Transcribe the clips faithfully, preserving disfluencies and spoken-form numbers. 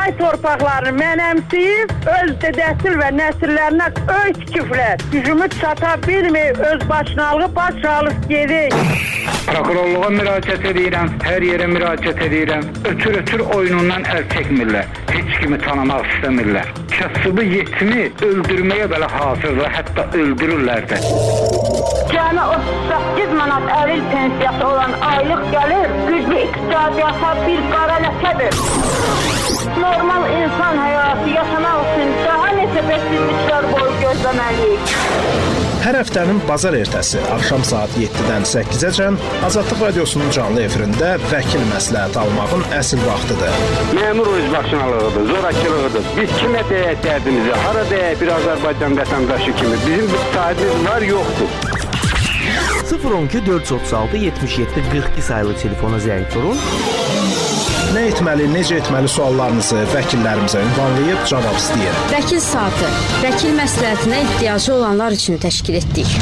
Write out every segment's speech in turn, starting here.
Pay torpaqlarını mənəmsiyib, öz dədəsil və nəsillərinə öy tikiblər. Gücümü çata bilmir, öz başınalığı baş alıb gedir. Prokurorluğa müraciət edirəm, hər yerə müraciət edirəm. Ötür-ötür oyunundan əl çəkmirlər. Heç kimi tanımaq istəmirlər. Kasıbı yetimi öldürməyə belə hazırdır, hətta öldürürlər də. Cəmi otuz səkkiz manat əlil pensiyası olan aylıq gəlir, güclü iqtisadiyyata bir qara ləkədir. Normal insan həyatı yaşamaq üçün daha neçə bəsizliklər boyu gözləməliyik. Hər həftənin bazar ertəsi axşam saat yeddidən səkkizəcən Azadlıq Radiosunun canlı efirində vəkil məsləhət almağın əsl vaxtıdır. Məmur özbaşınalığıdır, zorakılığıdır. Biz kimə deyək dərdimizi, hara deyək bir Azərbaycan vətəndaşı kimi. Bizim bir sahibimiz var, yoxdur. sıfır on iki dörd yüz otuz altı yetmiş yeddi qırx iki sayılı telefona zəng vurun. Nə etməli, necə etməli suallarınızı vəkillərimizə ünvanlayıb cavab istəyir. Vəkil saatı, vəkil məsləhətinə ehtiyacı olanlar üçün təşkil etdik.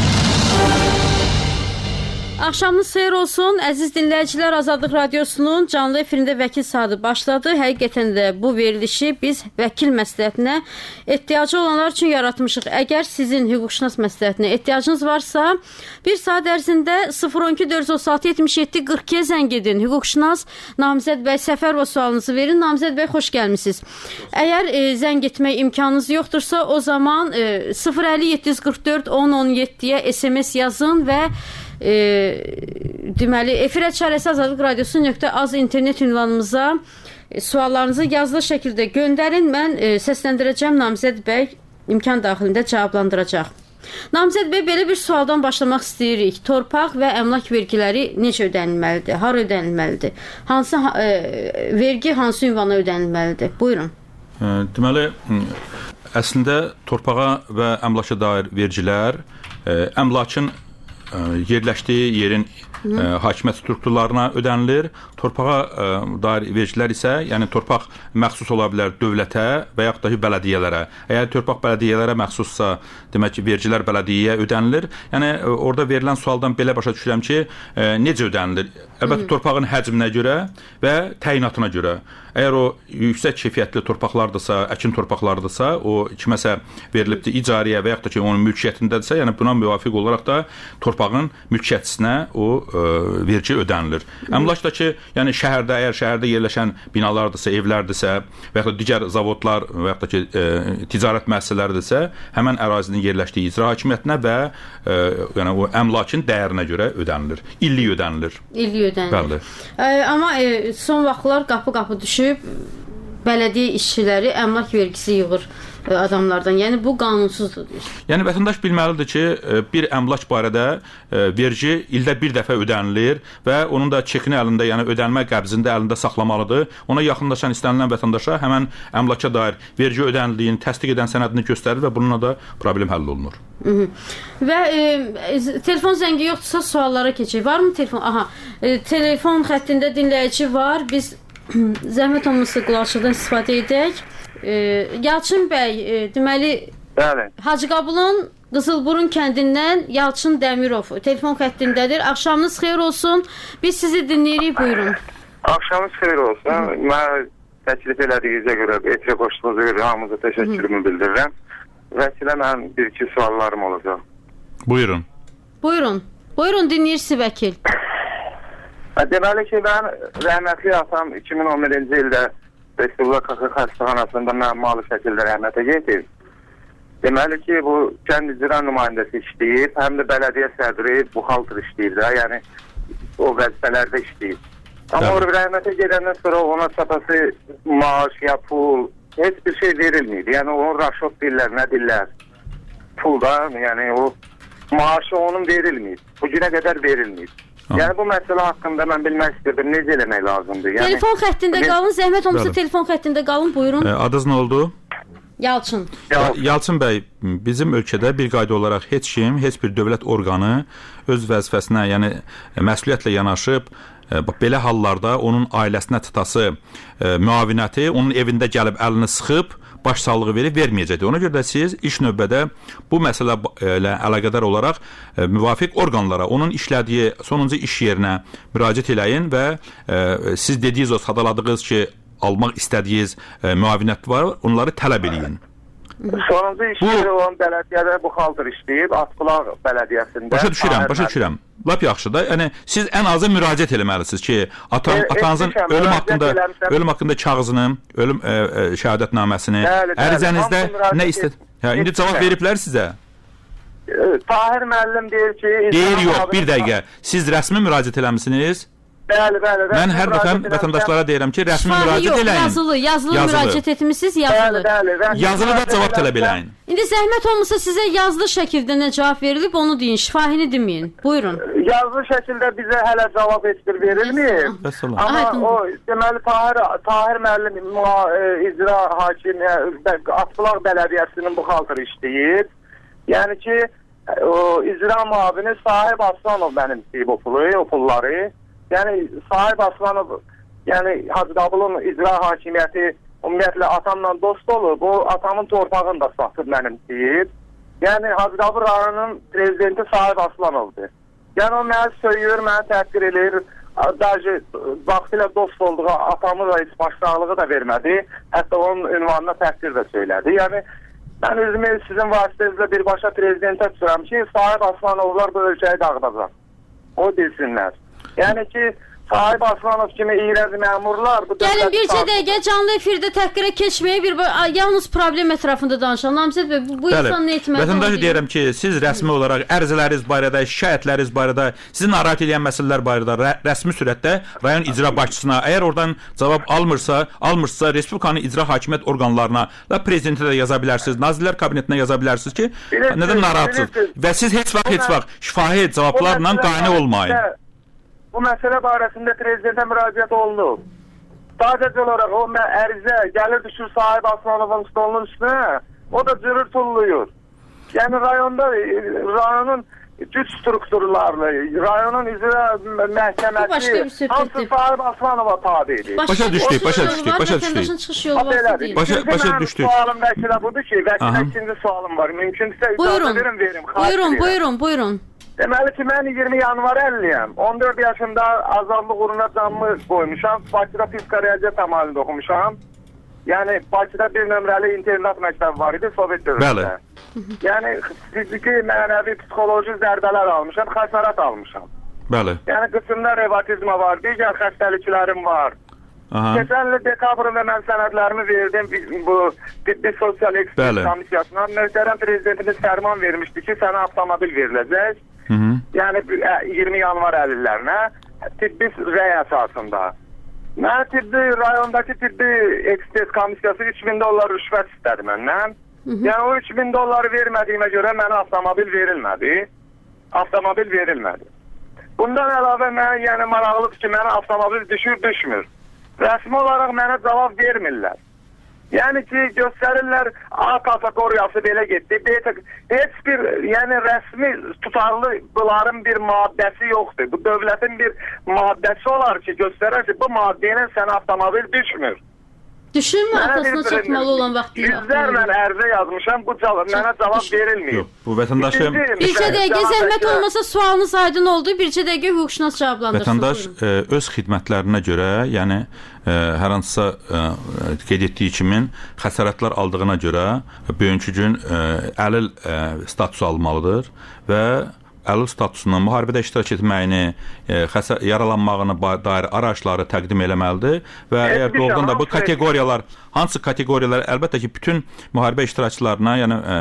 Axşamınız xeyir olsun, əziz dinləyicilər. Azadlıq Radiosunun canlı efirində vəkil saatı başladı. Həqiqətən də bu verilişi biz vəkil məsləhətinə ehtiyacı olanlar üçün yaratmışıq. Əgər sizin hüquqşünas məsləhətinə ehtiyacınız varsa, bir saat ərzində sıfır on iki dörd yüz otuz altı yetmiş yeddi qırx ikiyə zəng edin. Hüquqşünas Namizəd bəy Səfərova sualınızı verin. Namizəd bəy, xoş gəlmisiniz. Əgər e, zəng etmək imkanınız yoxdursa, o zaman e, sıfır əlli yeddi yüz qırx dörd on on yeddiyə S M S yazın və E, deməli efirə çarəsi azadlıq radiosu nöqtə az internet ünvanımıza e, suallarınızı yazılı şəkildə göndərin. Mən e, səsləndirəcəm, Namizəd bəy imkan daxilində cavablandıracaq. Namizəd bəy, belə bir sualdan başlamaq istəyirik. Torpaq və əmlak vergiləri necə ödənilməlidir? Hara ödənilməlidir? Hansı e, vergi hansı ünvana ödənilməlidir? Buyurun. E, deməli, əslində torpağa və əmlaka dair vergilər e, əmlakın yerləşdiyi yerin ə, hakimiyyət strukturlarına ödənilir. Torpağa ə, dair vergilər isə, yəni torpaq məxsus ola bilər dövlətə və yaxud da ki, bələdiyyələrə. Əgər torpaq bələdiyyələrə məxsussa, demək ki, vergilər bələdiyyəyə ödənilir. Yəni ə, orada verilən sualdan belə başa düşürəm ki, ə, necə ödənilir? Əlbəttə, torpağın həcminə görə və təyinatına görə. Əgər o yüksək keyfiyyətli torpaqlardırsa, əkin torpaqlardırsa, o kiməsə verilibdir icariyə və yaxud da ki, onun mülkiyyətindədirsə, yəni buna müvafiq olaraq da torpağın mülkiyyətçisinə o ə, vergi ödənilir. Əmlakdakı, yəni şəhərdə, əgər şəhərdə yerləşən binalardırsa, evlərdirsə və yaxud da digər zavodlar və yaxud da ki, ə, ticarət müəssisələridirsə, həmən ərazinin yerləşdiyi icra hakimiyyətinə və ə, yəni o əmlakın dəyərinə görə ödənilir. İllik ödənilir. İllik ödənilir. Bəli. Ə, amma ə, son vaxtlar qapı-qapı düşüb bələdiyyə işçiləri əmlak vergisi yığır adamlardan. Yəni bu qanunsuzdur. Yəni vətəndaş bilməlidir ki, bir əmlak barədə vergi ildə bir dəfə ödənilir və onun da çekini əlində, yəni ödənmə qəbzində əlində saxlamalıdır. Ona yaxınlaşan istənilən vətəndaşa həmən əmlaka dair vergi ödənildiyini təsdiq edən sənədini göstərir və bununla da problem həll olunur. Hı -hı. Və e, telefon zəngi yoxdursa suallara keçək. Varmı telefon? Aha, e, telefon xəttində dinləyici var. Biz zəhmət olmasa qulaqçıdan istifadə edək. E, Yalçın bəy, e, deməli Bəli. Hacı Qabulun Qızılburun kəndindən Yalçın Dəmirov telefon xəttindədir. Axşamınız xeyir olsun. Biz sizi dinləyirik, buyurun. Axşamınız xeyir olsun. Mən təklif elədiyinizə görə, etirə qoşduğunuza görə hamınıza təşəkkürümü bildirirəm. Vəkilə mənim bir-iki suallarım olacaq. Buyurun. Buyurun. Buyurun, dinləyirsiniz vəkil. Deməli ki, mən rəhmətli atam iki min on birinci ildə Respublika K X xəstəxanasında məmalı şəkildə rəhmətə getib. Deməli ki, bu kənd icra nümayəndəsi işləyib, həm də bələdiyyə sədri, buxaltır işləyib də, yəni o vəzifələrdə işləyib. Amma o rəhmətə gedəndən sonra ona çatası maaş ya pul, heç bir şey verilməyib. Yəni o raşot dillər, nə dillər, puldan, yəni o maaşı onun verilməyib. Bu günə qədər verilməyib. Yəni bu məsələ haqqında mən bilmək istəyirdim, necə eləmək lazımdır? Yəni, telefon xəttində qalın, zəhmət olmasa telefon xəttində qalın, buyurun. E, adınız nə oldu? Yalçın. Yalçın. Yalçın bəy, bizim ölkədə bir qayda olaraq heç kim, heç bir dövlət orqanı öz vəzifəsinə, yəni məsuliyyətlə yanaşıb, e, belə hallarda onun ailəsinə tutası e, müavinəti, onun evində gəlib əlini sıxıb, baş sağlığı verib verməyəcəkdir. Ona görə də siz iş növbədə bu məsələ ilə əlaqədar olaraq e, müvafiq orqanlara, onun işlədiyi sonuncu iş yerinə müraciət eləyin və e, siz dediyiniz o sadaladığınız ki, almaq istədiyiniz e, müavinət var, onları tələb eləyin. Sonuncu işləyir olan bələdiyyədə bu xaldır işləyib, Atbulaq bələdiyyəsində. Başa düşürəm, başa düşürəm. Lap yaxşı da. Yəni siz ən azı müraciət eləməlisiniz ki, ata, e, atanızın etmişəm, ölüm haqqında eləmişəm. ölüm haqqında kağızını, ölüm e, e, şəhadətnaməsini, ərizənizdə nə istəd? Hə, indi cavab veriblər sizə. Tahir müəllim deyir ki, deyir yox, bir dəqiqə. Siz rəsmi müraciət eləmisiniz? Bəli, bəli. Mən hər dəfə vətəndaşlara deyirəm ki, rəsmi müraciət eləyin. Yazılı, yazılı, yazılı müraciət etmisiniz, yazılı. Bəli, bəli. Yazılı da cavab tələb eləyin. İndi zəhmət olmasa sizə yazılı şəkildə nə cavab verilib, onu deyin, şifahini deməyin. Buyurun. Yazılı şəkildə bizə hələ cavab heç bir verilməyib. Amma o deməli Tahir Tahir müəllim icra hakimi Atbulaq bələdiyyəsinin bu xaltır işləyir. Yəni ki, o icra müavini Sahib Aslanov mənimsəyib o pulu, o pulları. Yəni Sahib Aslanov, yəni Hacı Dabulun icra hakimiyyəti ümumiyyətlə atamla dost olub, o atamın torpağını da satıb mənimsəyib. Yəni Hacı Dabul rayonunun prezidenti Sahib Aslanovdur. Yəni o məni söyür, məni təhqir edir. Dəcə vaxtilə dost olduğu atamı da heç başsağlığı da vermədi. Hətta onun ünvanına təhqir də söylədi. Yəni mən özümü sizin vasitənizlə birbaşa prezidentə tuturam ki, Sahib Aslanovlar bu ölkəyi dağıdacaq. O bilsinlər. Yəni ki, Sahib Aslanov kimi iyrəz məmurlar... Gəlin bircə dəqiqə canlı efirdə təhqirə keçməyə bir yalnız problem ətrafında danışalım. Namizəd bəy, bu insan nə etməli? Vətəndaş deyirəm ki, siz rəsmi olaraq ərizələriniz barədə, şikayətləriniz barədə, sizin narahat edən məsələlər barədə rə rəsmi sürətdə rayon icra başçısına, əgər oradan cavab almırsa, almırsa Respublikanın icra hakimiyyət orqanlarına və prezidentə də yaza bilərsiniz, Nazirlər Kabinetinə yaza bilərsiniz ki, nədən narahatsınız? Və siz heç vaxt, heç vaxt şifahi cavablarla qane olmayın. Bu məsələ barəsində prezidentə müraciət olunub. Sadəcə olaraq o ərizə gəlir düşür Sahib Aslanovun stolunun üstünə, o da cırır tulluyur. Yəni rayonda, rayonun güc strukturlarını, rayonun icra məhkəməsi hamısı Sahib Aslanova tabi edir. Başa düşdük, başa düşdük, başa düşdük. Başa, başa düşdük. Sualım vəkilə budur ki, vəkilə ikinci sualım var. Mümkünsə icazə verin, verim. Buyurun, buyurun, buyurun. Deməli ki, mən iyirmi yanvar əliliyəm. on dörd yaşında azadlıq uğruna canımı qoymuşam. Bakıda fizika riyaziyyat amalında oxumuşam. Yəni, Bakıda bir nömrəli internat məktəbi var idi, Sovet dövründə. Yəni, fiziki, mənəvi, psixoloji zərbələr almışam, xəsarət almışam. Bəli. Yəni, qısımda revmatizma var, digər xəstəliklərim var. Keçən il dekabrında mən sənədlərimi verdim bu tibbi sosial ekspert komissiyasına. Möhtərəm prezidentimiz fərman vermişdi ki, sənə avtomobil veriləcək. Hı -hı. Yəni iyirmi yanvar əlillərinə tibbi rəy əsasında. Mən tibbi, rayondakı tibbi ekspert komissiyası üç min dollar rüşvət istədi məndən. Hı -hı. Yəni o üç min dolları vermədiyimə görə mənə avtomobil verilmədi. Avtomobil verilmədi. Bundan əlavə mənə yəni maraqlıdır ki, mənə avtomobil düşür, düşmür. Rəsmi olaraq mənə cavab vermirlər. Yəni ki, göstərirlər A kateqoriyası belə getdi. Heç bir, yəni rəsmi tutarlı bunların bir maddəsi yoxdur. Bu dövlətin bir maddəsi olar ki, göstərər ki, bu maddəyə sənə avtomobil düşmür. Düşürmü atasına çatmalı olan vaxtında? Yüzlərlə ərizə yazmışam, bu cavab, mənə cavab verilməyib. Bu vətəndaşım... Bircə dəqiqə zəhmət olmasa sualınız aydın oldu, bircə dəqiqə hüquqşünas cavablandırsın. Vətəndaş e, öz xidmətlərinə görə, yəni e, hər hansısa e, qeyd etdiyi kimi xəsarətlər aldığına görə bugünkü gün e, əlil e, statusu almalıdır və əlil statusunun müharibədə iştirak etməyini, e, yaralanmağını dair araçları təqdim eləməlidir və əgər doğrudan da bu kateqoriyalar, hansı kateqoriyalar, əlbəttə ki, bütün müharibə iştirakçılarına, yəni e,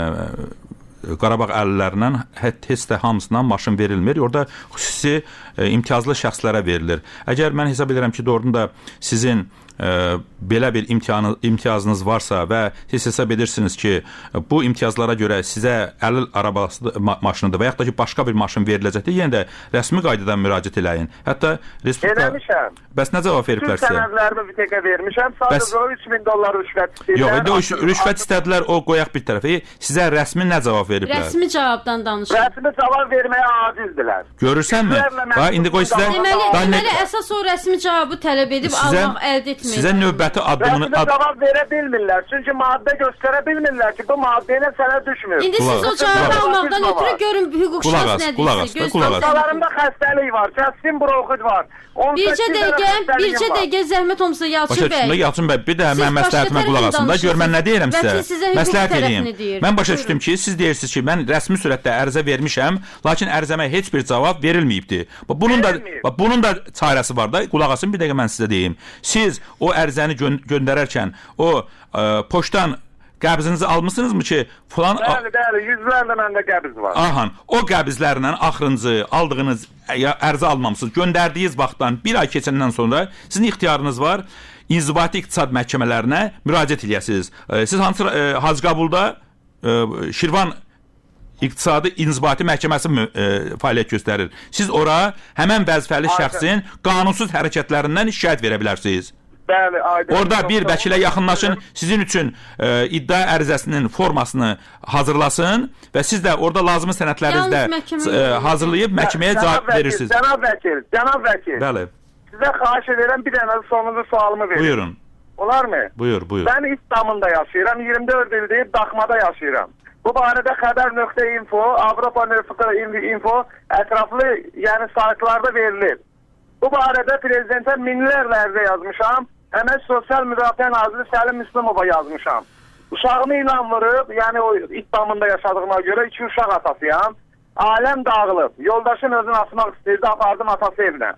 Qarabağ əlillərindən heç də hamısına maşın verilmir. Orada xüsusi e, imtiyazlı şəxslərə verilir. Əgər mən hesab edirəm ki, doğrudan da sizin e, belə bir imtihanı, imtiyazınız varsa və siz hesab edirsiniz ki, bu imtiyazlara görə sizə əlil arabası ma maşınıdır və yaxud da ki, başqa bir maşın veriləcəkdir, yenə də rəsmi qaydadan müraciət eləyin. Hətta Respublika... Eləmişəm. Bəs nə cavab veriblər sizə? Bütün sənədlərimi bir təkə vermişəm, sadəcə o üç min dollar rüşvət istəyirlər. Yox, indi o rüşvət istədilər, o qoyaq bir tərəfə. Sizə rəsmi nə cavab veriblər? veriblər. Rəsmi cavabdan danışın. Rəsmi cavab verməyə acizdilər. Görürsənmi? Bax indi qoy sizə Deməli, deməli əsas o rəsmi cavabı tələb edib sizə, almaq əldə etmək. Sizə növbəti addımını Rəsmi cavab verə bilmirlər. Çünki maddə göstərə bilmirlər ki, bu maddə ilə sənə düşmür. İndi siz o cavabı almaqdan ötürü görün hüquqşünas nə deyir. Hastalarımda xəstəlik var, kəskin bronxit var. Bircə dəqiqə, bircə dəqiqə zəhmət olmasa Yalçın bəy. Başa Yalçın bəy, bir də mən məsləhətimə qulaq asın da, gör mən nə deyirəm sizə. Məsləhət edeyim. Mən başa düşdüm ki, siz deyirsiniz ki, mən rəsmi surətdə ərizə vermişəm, lakin ərizəmə heç bir cavab verilməyibdi. Bunun da bunun da çarəsi var da. Qulaq asın, bir dəqiqə mən sizə deyim. Siz o ərizəni gö göndərərkən o ə, poçtdan qəbzinizi almısınızmı ki, falan... Bəli, bəli, yüzlərlə məndə qəbz var. Ahan, o qəbzlərlə axırıncı aldığınız ərizə almamısınız. Göndərdiyiniz vaxtdan bir ay keçəndən sonra sizin ixtiyarınız var, İnzibati İqtisad Məhkəmələrinə müraciət edəsiniz. Siz hansı Hacıqabulda Şirvan İqtisadi İnzibati Məhkəməsi fəaliyyət göstərir. Siz ora həmən vəzifəli şəxsin qanunsuz hərəkətlərindən şikayət verə bilərsiniz. Bəli, aydın. Orada bir vəkilə yaxınlaşın, sizin üçün e, iddia ərizəsinin formasını hazırlasın və siz də orada lazımi sənədlərinizi e, hazırlayıb məhkəməyə cavab verirsiniz. Cənab vəkil, cənab vəkil. Bəli. Sizə xahiş edirəm, bir dənə sonuncu sualımı verin. Buyurun. Olar mı? Buyur, buyur. Mən İstanbulda yaşayıram, iyirmi dörd ildir Daxmada yaşayıram. Bu barədə xəbər.info, Avropa info ətraflı, yəni saytlarda verilir. Bu barədə prezidentə minlərlə ərizə yazmışam. Əmək Sosial Müdafiə Naziri Səlim Müslümova yazmışam. Uşağımı ilan vurub, yəni o İstanbulda yaşadığıma görə iki uşaq atasıyam. Aləm dağılıb. Yoldaşım özünü asmaq istəyirdi, apardım atası evinə.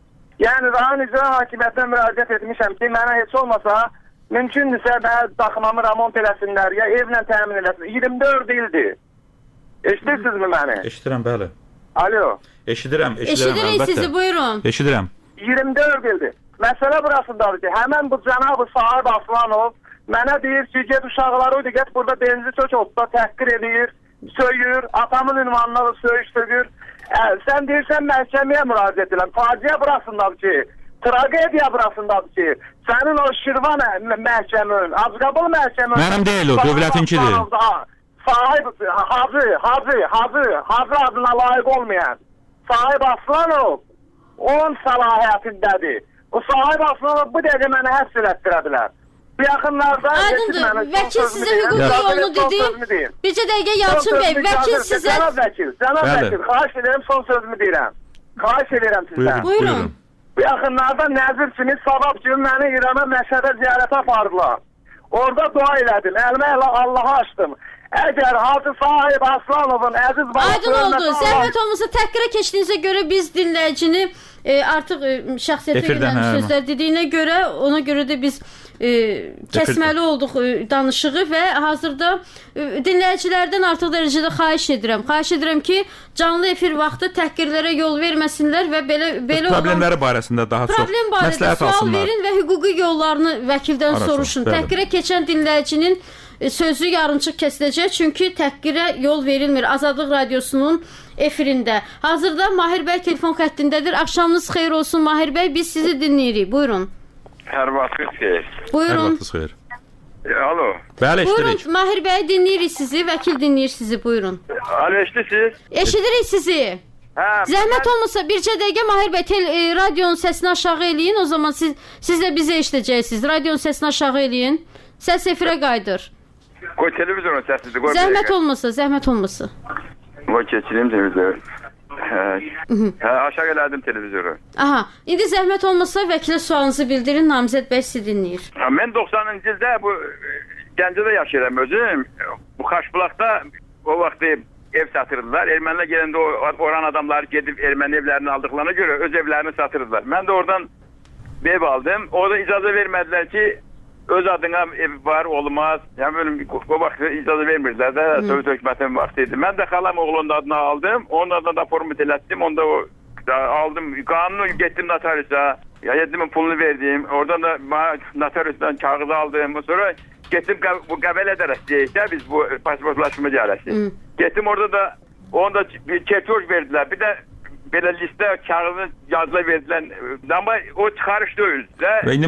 Yəni rayon icra hakimiyyətinə müraciət etmişəm ki, mənə heç olmasa mümkündürsə mənə daxmamı remont eləsinlər, ya evlə təmin eləsinlər. iyirmi dörd ildir. Eşidirsinizmi məni? Eşidirəm, bəli. Alo. Eşidirəm, eşidirəm, Eşidirik əlbəttə. sizi, buyurun. Eşidirəm. iyirmi dörd ildir. Məsələ burasındadır ki, həmən bu cənab-ı Sahib Aslanov mənə deyir ki, get uşaqları idi, get burada benzi çök otda təhqir edir, söyür, atamın ünvanına da söyüş sögür. Ə, sən deyirsən məhkəməyə müraciət edirəm. Faciə burasındadır ki, tragediya burasındadır ki, sənin o Şirvan məhkəmün, Hacıqabul məhkəmün... Mənim deyil o, dövlətinkidir. Sahib, hacı, hacı, hacı, hacı adına layiq olmayan Sahib Aslanov onun səlahiyyətindədir. O Sahib Aslanov bu dəqiqə mənə həbs elətdirə bilər. Bu yaxınlarda... Aydındır, vəkil sizə hüquq yolunu dedi. Bircə dəqiqə Yalçın bəy, vəkil sizə... Cənab vəkil, cənab vəkil, xahiş edirəm, son sözümü deyirəm. Xahiş edirəm sizdən. Buyurun. Bu yaxınlarda Nəzir kimi, Savab kimi məni İrana Məşədə ziyarətə apardılar. Orada dua elədim, əlmə elə Allaha açdım. Əgər Hacı Sahib Aslanovun əziz babası... Aydın oldu, zəhmət olmasa təhqirə keçdiyinizə görə biz dinləyicini e, artıq e, şəxsiyyətə gələn sözlər dediyinə görə, ona görə də biz e, kəsməli olduq e, danışığı və hazırda e, dinləyicilərdən artıq dərəcədə xahiş edirəm. Xahiş edirəm ki, canlı efir vaxtı təhqirlərə yol verməsinlər və belə, belə problemləri olan... barəsində daha problem çox məsləhət sual alsınlar. Verin və hüquqi yollarını vəkildən Arasın, soruşun. Bəli. Təhqirə keçən dinləyicinin sözü yarımçıq kəsiləcək, çünki təhqirə yol verilmir. Azadlıq Radiosunun efirində. Hazırda Mahir bəy telefon xəttindədir. Axşamınız xeyir olsun Mahir bəy, biz sizi dinləyirik. Buyurun. Hər vaxtınız xeyir. Buyurun. Hər vaxtınız xeyir. Alo. Bəli, eşidirik. Buyurun, Mahir bəy dinləyirik sizi, vəkil dinləyir sizi. Buyurun. Alo, eşidirsiniz? Eşidirik sizi. Hə. Zəhmət olmasa bircə dəqiqə Mahir bəy tel, e, radionun səsini aşağı eləyin. O zaman siz, siz də bizə eşidəcəksiniz. Radionun səsini aşağı eləyin. Səs efirə qayıdır. Qoy televizorun səsidir. Qoy zəhmət olmasa, zəhmət olmasa. Qoy keçireyim televizoru. Hə, hə, aşağı elədim televizoru. Aha, indi zəhmət olmasa vəkilə sualınızı bildirin, Namizəd bəy sizi dinləyir. Ha, mən doxsanıncı ildə bu Gəncədə yaşayıram özüm. Bu Xaşbulaqda o vaxt ev satırdılar. Ermənilər gələndə oran adamları gedib erməni evlərini aldıqlarına görə öz evlərini satırdılar. Mən də oradan ev aldım. Orada icazə vermədilər ki, öz adına ev var, olmaz. Yəni böyle o vaxt icazə vermirdilər də, Sovet hökumətinin vaxtıydı. Mən də xalam oğlunun adını aldım, onun adına da format elətdim, onda o aldım, qanunu getdim notariusa, ya yeddi min pulunu verdim, oradan da notariusdan kağıdı aldım, sonra getdim bu qəbələ dərəsi də biz bu pasportlaşma dərəsi. Getdim orada da, onda bir çertoj verdiler, bir də belə listə kağıdı yazıla verdilər, amma o çıxarış deyil. Və indi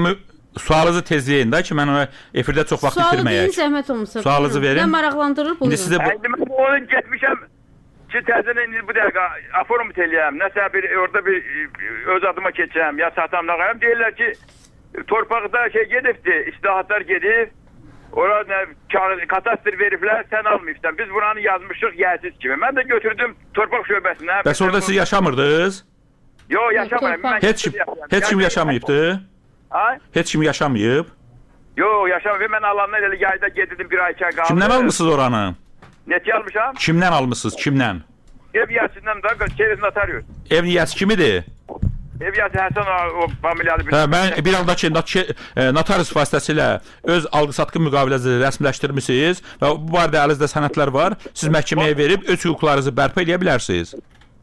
Sualınızı tezləyin də ki, mən ona efirdə çox vaxt Sualı itirməyək. deyin, zəhmət olmasa. Sualınızı verin. Nə maraqlandırır, buyurun. İndi sizə bu... Əndi mən onu getmişəm ki, təzədən indi bu dəqiqə aforum teləyəm, nəsə bir orada bir öz adıma keçəcəm, ya satamla qayım. Deyirlər ki, torpaqda şey gedibdi, islahatlar gedib, orada katastr veriblər, sən almayıbsan. Biz buranı yazmışıq yersiz kimi. Mən də götürdüm torpaq şöbəsinə. Bəs orada siz yaşamırdınız? Yox, yaşamayım. Heç kim, heç kim yaşamayıbdı? Ay? Heç kim yaşamayıb? Yox, yaşamayıb. Mən alandan elə yayda gedirdim, bir ay iki ay qaldı. Kimdən almışsınız oranı? Neçə almışam? Kimdən almışsınız, kimdən? Ev yəsindən də, çeyiz notarius. Ev yəsi kimidir? Ev yəsi Həsən o, o familiyalı bir... Hə, mən bir anda ki, notarius vasitəsilə öz alqı-satqı müqaviləsini rəsmiləşdirmişsiniz və bu barədə əlinizdə sənədlər var. Siz məhkəməyə verib öz hüquqlarınızı bərpa edə bilərsiniz.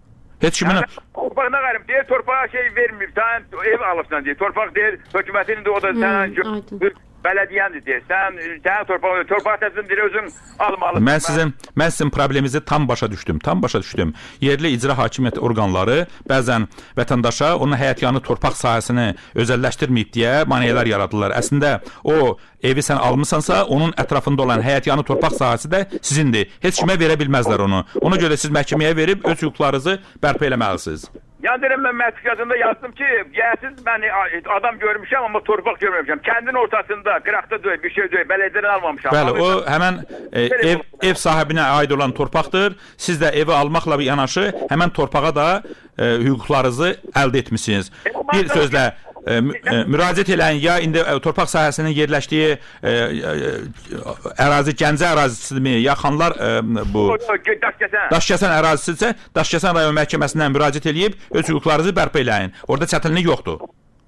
Heç kimin... Torpaq nə qarım, deyir, torpağa şey verməyib, sən ev alıbsan deyir. Torpaq deyir, hökumətin indi o da sən... Bələdiyyəndir deyir. Sən, sən torpaq, torpaq təslim deyir, özün almalısan. Mən sizin, mən sizin probleminizi tam başa düşdüm, tam başa düşdüm. Yerli icra hakimiyyət orqanları bəzən vətəndaşa onun həyətyanı torpaq sahəsini özəlləşdirməyib deyə maneələr yaradırlar. Əslində o evi sən almısansa, onun ətrafında olan həyətyanı torpaq sahəsi də sizindir. Heç kimə verə bilməzlər onu. Ona görə siz məhkəməyə verib öz hüquqlarınızı bərpa eləməlisiniz. Yəni deyirəm, mən məhkəməsində yazdım ki, yəsiz mən adam görmüşəm, amma torpaq görməmişəm. Kəndin ortasında, qıraqda döyüb, bir şey döyüb, bələdiyədən almamışam. Bəli, o həmən e, ev, ev sahibinə aid olan torpaqdır. Siz də evi almaqla bir yanaşı həmən torpağa da e, hüquqlarınızı əldə etmişsiniz. Bir sözlə, e, e, müraciət eləyin, ya indi e, torpaq sahəsinin yerləşdiyi e, e, ərazi Gəncə ərazisidirmi, ya Xanlar e, bu Daşkəsən. Daşkəsən ərazisidirsə, Daşkəsən rayon məhkəməsindən müraciət eləyib öz hüquqlarınızı bərpa eləyin. Orada çətinlik yoxdur.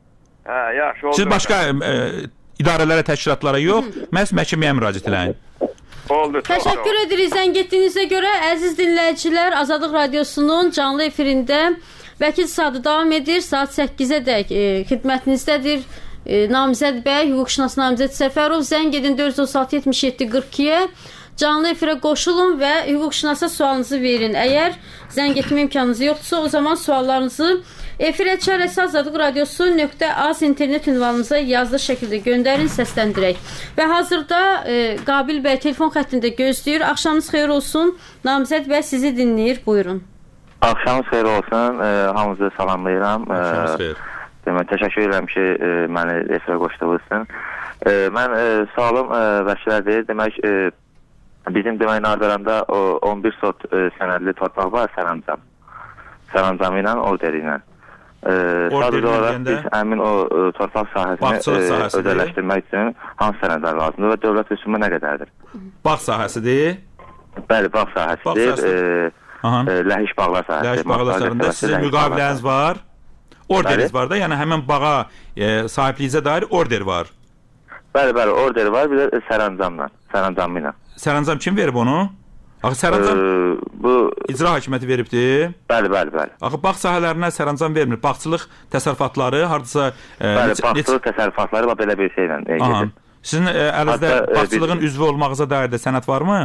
Hə, yaxşı oldu. Siz başqa e, idarələrə, təşkilatlara yox, məhz məhkəməyə müraciət eləyin. Oldu. Təşəkkür edirik zəng etdiyinizə görə. Əziz dinləyicilər, Azadlıq Radiosunun canlı efirində Vəkil Sadı davam edir. Saat səkkizədək e, xidmətinizdədir. E, Namizəd bəy, hüquqşünas Namizəd Səfərov, zəng edin dörd yüz otuz altı yetmiş yeddi qırx ikiyə. Canlı efirə qoşulun və hüquqşünasa sualınızı verin. Əgər zəng etmə imkanınız yoxdursa, o zaman suallarınızı efirə çarəsi azadlıq radiosu nöqtə az internet ünvanımıza yazılı şəkildə göndərin, səsləndirək. Və hazırda e, Qabil bəy telefon xəttində gözləyir. Axşamınız xeyir olsun. Namizəd bəy sizi dinləyir. Buyurun. Axşamınız xeyir olsun. E, hamınızı salamlayıram. Axşamınız xeyir. Demək, təşəkkür edirəm ki, e, məni efirə qoşduğunuz üçün. E, mən e, sualım e, vəkillərdir. Demək, e, bizim demək Nardaranda on bir sot e, sənədli torpaq var, sərəncam. Sərəncamı ilə, orderi ilə. E, sadəcə olaraq biz həmin o e, torpaq sahəsini e, ödələşdirmək üçün hansı sənədlər lazımdır və dövlət rüsumu nə qədərdir? Bağ sahəsidir. Bəli, bağ sahəsidir. E, e, Ləhik bağlar sahəsidir. Ləhik bağlar sahəsində sizin müqaviləniz var, orderiniz var da, yəni həmin bağa e, sahibliyinizə dair order var. Bəli, bəli, order var, bir də sərəncamla, sərəncamı ilə. Sərəncam kim verib onu? Axı sərəncam ee, bu icra hakimiyyəti veribdir. Bəli, bəli, bəli. Axı bağ sahələrinə sərəncam vermir. Bağçılıq təsərrüfatları hardasa e, bəli, bağçılıq təsərrüfatları belə bir şeylə e, gedir. Sizin e, əlinizdə Hatta, bağçılığın e, biz... üzvü olmağınıza dair də sənəd varmı?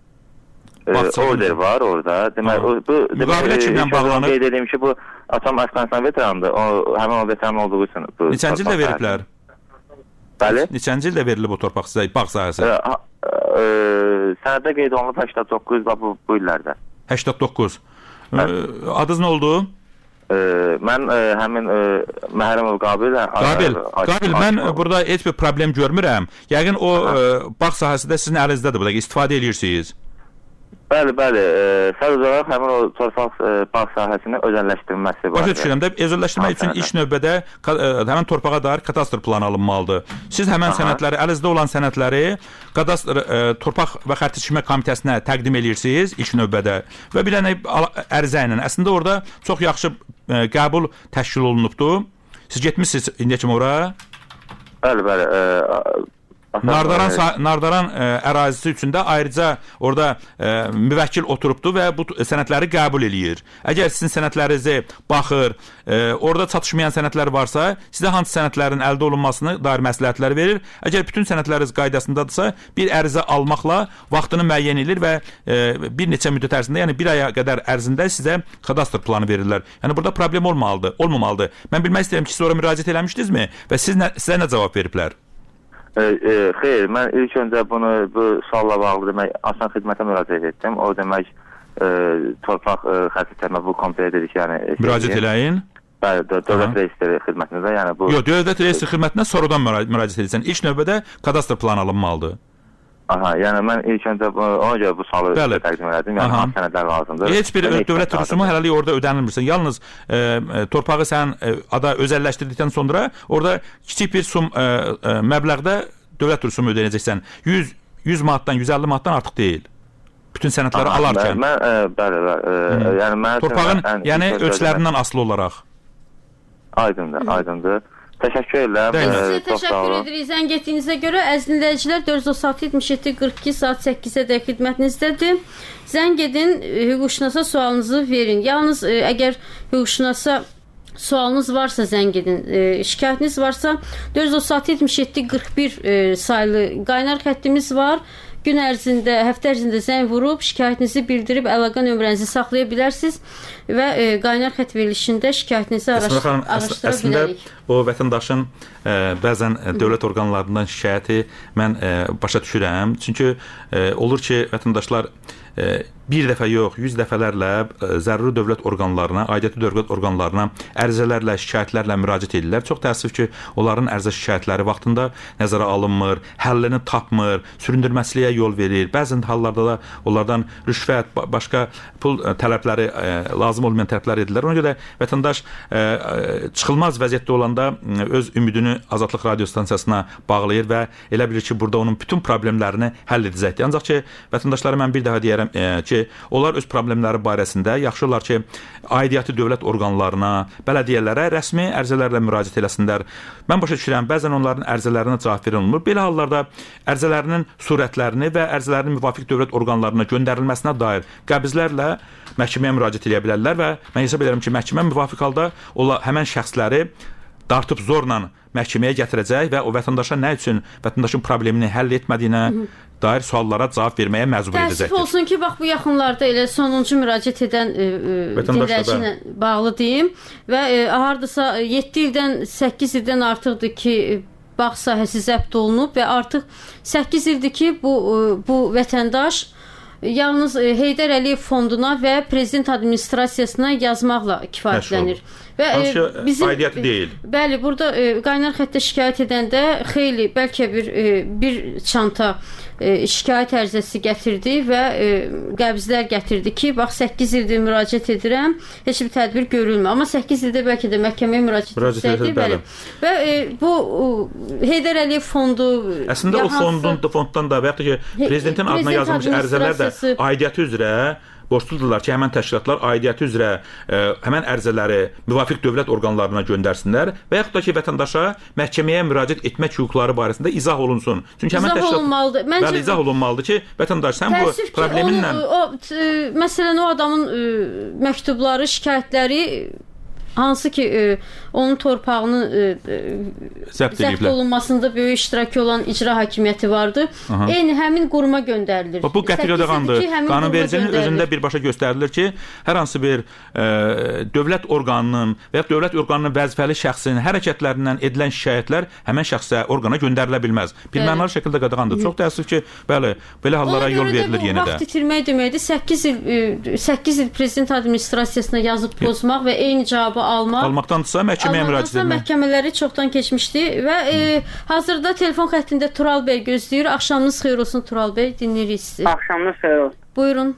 E, order var orada. Demək, o, bu müqavilə kimdən bağlanır? Qeyd edeyim ki, bu atam Əfqanistan veteranıdır. O həmin o veteran olduğu üçün bu. Neçənci ildə veriblər? Bəli. Neçənci ildə verilib bu torpaq sizə, bağ sahəsi? E, ha, e, sənəddə qeyd olunub səksən doqquz və bu, bu illərdə. səksən doqquz. E, adınız nə oldu? E, mən e, həmin e, Məhrəmov Qabil. Qabil, Qabil, mən burada heç bir problem görmürəm. Yəqin o e, bağ sahəsi də sizin əlinizdədir, bu da istifadə edirsiniz. Bəli, bəli. E, sadəcə olaraq həmin o torpaq e, bağ sahəsini özəlləşdirilməsi var. Başa düşürəm də, özəlləşdirmək üçün ilk növbədə e, həmin torpağa dair kadastr planı alınmalıdır. Siz həmin Aha. sənədləri, əlinizdə olan sənədləri kadastr e, torpaq və xəritəçilik komitəsinə təqdim edirsiniz ilk növbədə və bir dənə ərizə ilə. Əslində orada çox yaxşı e, qəbul təşkil olunubdur. Siz getmisiniz indiyə kimi ora? Bəli, bəli. E, Nardaran Nardaran ə, ərazisi üçün də ayrıca orada ə, müvəkkil oturubdu və bu sənədləri qəbul eləyir. Əgər sizin sənədlərinizi baxır, ə, orada çatışmayan sənədlər varsa, sizə hansı sənədlərin əldə olunmasını dair məsləhətlər verir. Əgər bütün sənədləriniz qaydasındadırsa, bir ərizə almaqla vaxtını müəyyən edir və ə, bir neçə müddət ərzində, yəni bir aya qədər ərzində sizə kadastr planı verirlər. Yəni burada problem olmalıdır, olmamalıdır. Mən bilmək istəyirəm ki, siz ora müraciət eləmişdinizmi və siz nə, sizə nə cavab veriblər? E, e, xeyr, mən ilk öncə bunu bu sualla bağlı demək Asan xidmətə müraciət etdim. O demək e, torpaq e, xəritəmə bu komitəyə dedi ki, yəni müraciət eləyin. Bəli, dövlət reestri xidmətinə, yəni bu Yox, dövlət reestri xidmətinə sonradan müraciət edirsən. İlk növbədə kadastr planı alınmalıdır. Aha, yəni mən ilk öncə bu, ona görə bu sualı təqdim elədim. Yəni hansı sənədlər lazımdır? Heç bir dövlət rüsumu hələlik orada ödənilmirsə. Yalnız e, torpağı sən e, ada özəlləşdirdikdən sonra orada kiçik bir sum e, e, məbləğdə dövlət rüsumu ödənəcəksən. yüz yüz manatdan, yüz əlli manatdan artıq deyil. Bütün sənədləri Aha, alarkən. Mən, mən e, bəli, bəli. E, yəni mən torpağın, ən, yəni ölçülərindən asılı olaraq. Aydındır, aydındır. Təşəkkür edirəm. Sizə təşəkkür edirik. Zəng etdiyinizə görə əziz dinləyicilər dörd yüz altı yetmiş yeddi qırx iki saat səkkizdə xidmətinizdədir. Zəng edin, hüquqşünasa sualınızı verin. Yalnız ə, əgər hüquqşünasa sualınız varsa zəng edin. E, şikayətiniz varsa dörd yüz otuz altı yetmiş yeddi qırx bir e, sayılı qaynar xəttimiz var. Gün ərzində, həftə ərzində zəng vurub, şikayətinizi bildirib, əlaqə nömrənizi saxlaya bilərsiniz və e, qaynar xətt verilişində şikayətinizi araşdıra, araşdıra bilərik. O vətəndaşın ə, bəzən dövlət orqanlarından şikayəti mən ə, başa düşürəm. Çünki ə, olur ki, vətəndaşlar ə, bir dəfə yox, yüz dəfələrlə ə, zəruri dövlət orqanlarına, aidiyyatı dövlət orqanlarına ərizələrlə, şikayətlərlə müraciət edirlər. Çox təəssüf ki, onların ərizə şikayətləri vaxtında nəzərə alınmır, həllini tapmır, süründürməçiliyə yol verir. Bəzən hallarda da onlardan rüşvət, başqa pul tələbləri, ə, lazım olmayan tələblər edirlər. Ona görə vətəndaş ə, çıxılmaz vəziyyətdə olanda öz ümidini Azadlıq radio stansiyasına bağlayır və elə bilir ki, burada onun bütün problemlərini həll edəcəkdir. Ancaq ki, vətəndaşlara mən bir daha deyərəm e, ki, onlar öz problemləri barəsində yaxşı olar ki, aidiyyatı dövlət orqanlarına, bələdiyyələrə rəsmi ərizələrlə müraciət eləsinlər. Mən başa düşürəm, bəzən onların ərizələrinə cavab verilmir. Belə hallarda ərizələrinin surətlərini və ərizələrinin müvafiq dövlət orqanlarına göndərilməsinə dair qəbizlərlə məhkəməyə müraciət edə bilərlər və mən hesab edirəm ki, məhkəmə müvafiq halda ola həmən şəxsləri dartıb zorla məhkəməyə gətirəcək və o vətəndaşa nə üçün vətəndaşın problemini həll etmədiyinə dair suallara cavab verməyə məcbur edəcəkdir. Təəssüf olsun ki, bax bu yaxınlarda elə sonuncu müraciət edən e, e, dinləyici ilə bağlı deyim və e, hardasa yeddi ildən, səkkiz ildən artıqdır ki, bağ sahəsi zəbt olunub və artıq səkkiz ildir ki, bu e, bu vətəndaş yalnız Heydər Əliyev fonduna və prezident administrasiyasına yazmaqla kifayətlənir. Və e, bizim aidiyyatı deyil. Bəli, burada e, qaynar xəttə şikayət edəndə xeyli, bəlkə bir e, bir çanta e, şikayət ərizəsi gətirdi və e, qəbzlər gətirdi ki, bax səkkiz ildir müraciət edirəm, heç bir tədbir görülmür. Amma səkkiz ildə bəlkə də məhkəməyə müraciət etsəydi, bəli. Və e, bu e, Heydər Əliyev fondu əslində o fondun da fonddan da və yaxud da ki, prezidentin adına yazılmış ərizələr də aidiyyatı üzrə borcludurlar ki, həmən təşkilatlar aidiyyatı üzrə ə, həmən ərizələri müvafiq dövlət orqanlarına göndərsinlər və yaxud da ki, vətəndaşa məhkəməyə müraciət etmək hüquqları barəsində izah olunsun. Çünki həmən təşkilat olunmalıdır. Məncə bəli, izah olunmalıdır ki, vətəndaş sən bu probleminlə onu, o, t, məsələn o adamın ə, məktubları, şikayətləri hansı ki e, onun torpağının e, zəbt olunmasında böyük iştirakı olan icra hakimiyyəti vardı. Aha. Eyni həmin quruma göndərilir. Bu qəti qadağandır. Qanunvericinin özündə birbaşa göstərilir ki, hər hansı bir e, dövlət orqanının və ya dövlət orqanının vəzifəli şəxsinin hərəkətlərindən edilən şikayətlər həmən şəxsə, orqana göndərilə bilməz. Bilmənalı şəkildə qadağandır. Çox təəssüf ki, bəli, belə hallara yol verilir yenə də. Vaxt itirmək deməkdir. səkkiz il e, səkkiz il prezident administrasiyasına yazıb pozmaq və eyni cavabı almaq. Almaqdansa məhkəməyə müraciət etmək. Məhkəmələri çoxdan keçmişdi və e, hazırda telefon xəttində Tural bəy gözləyir. Axşamınız xeyir olsun Tural bəy, dinləyirik sizi. Axşamınız xeyir olsun. Buyurun.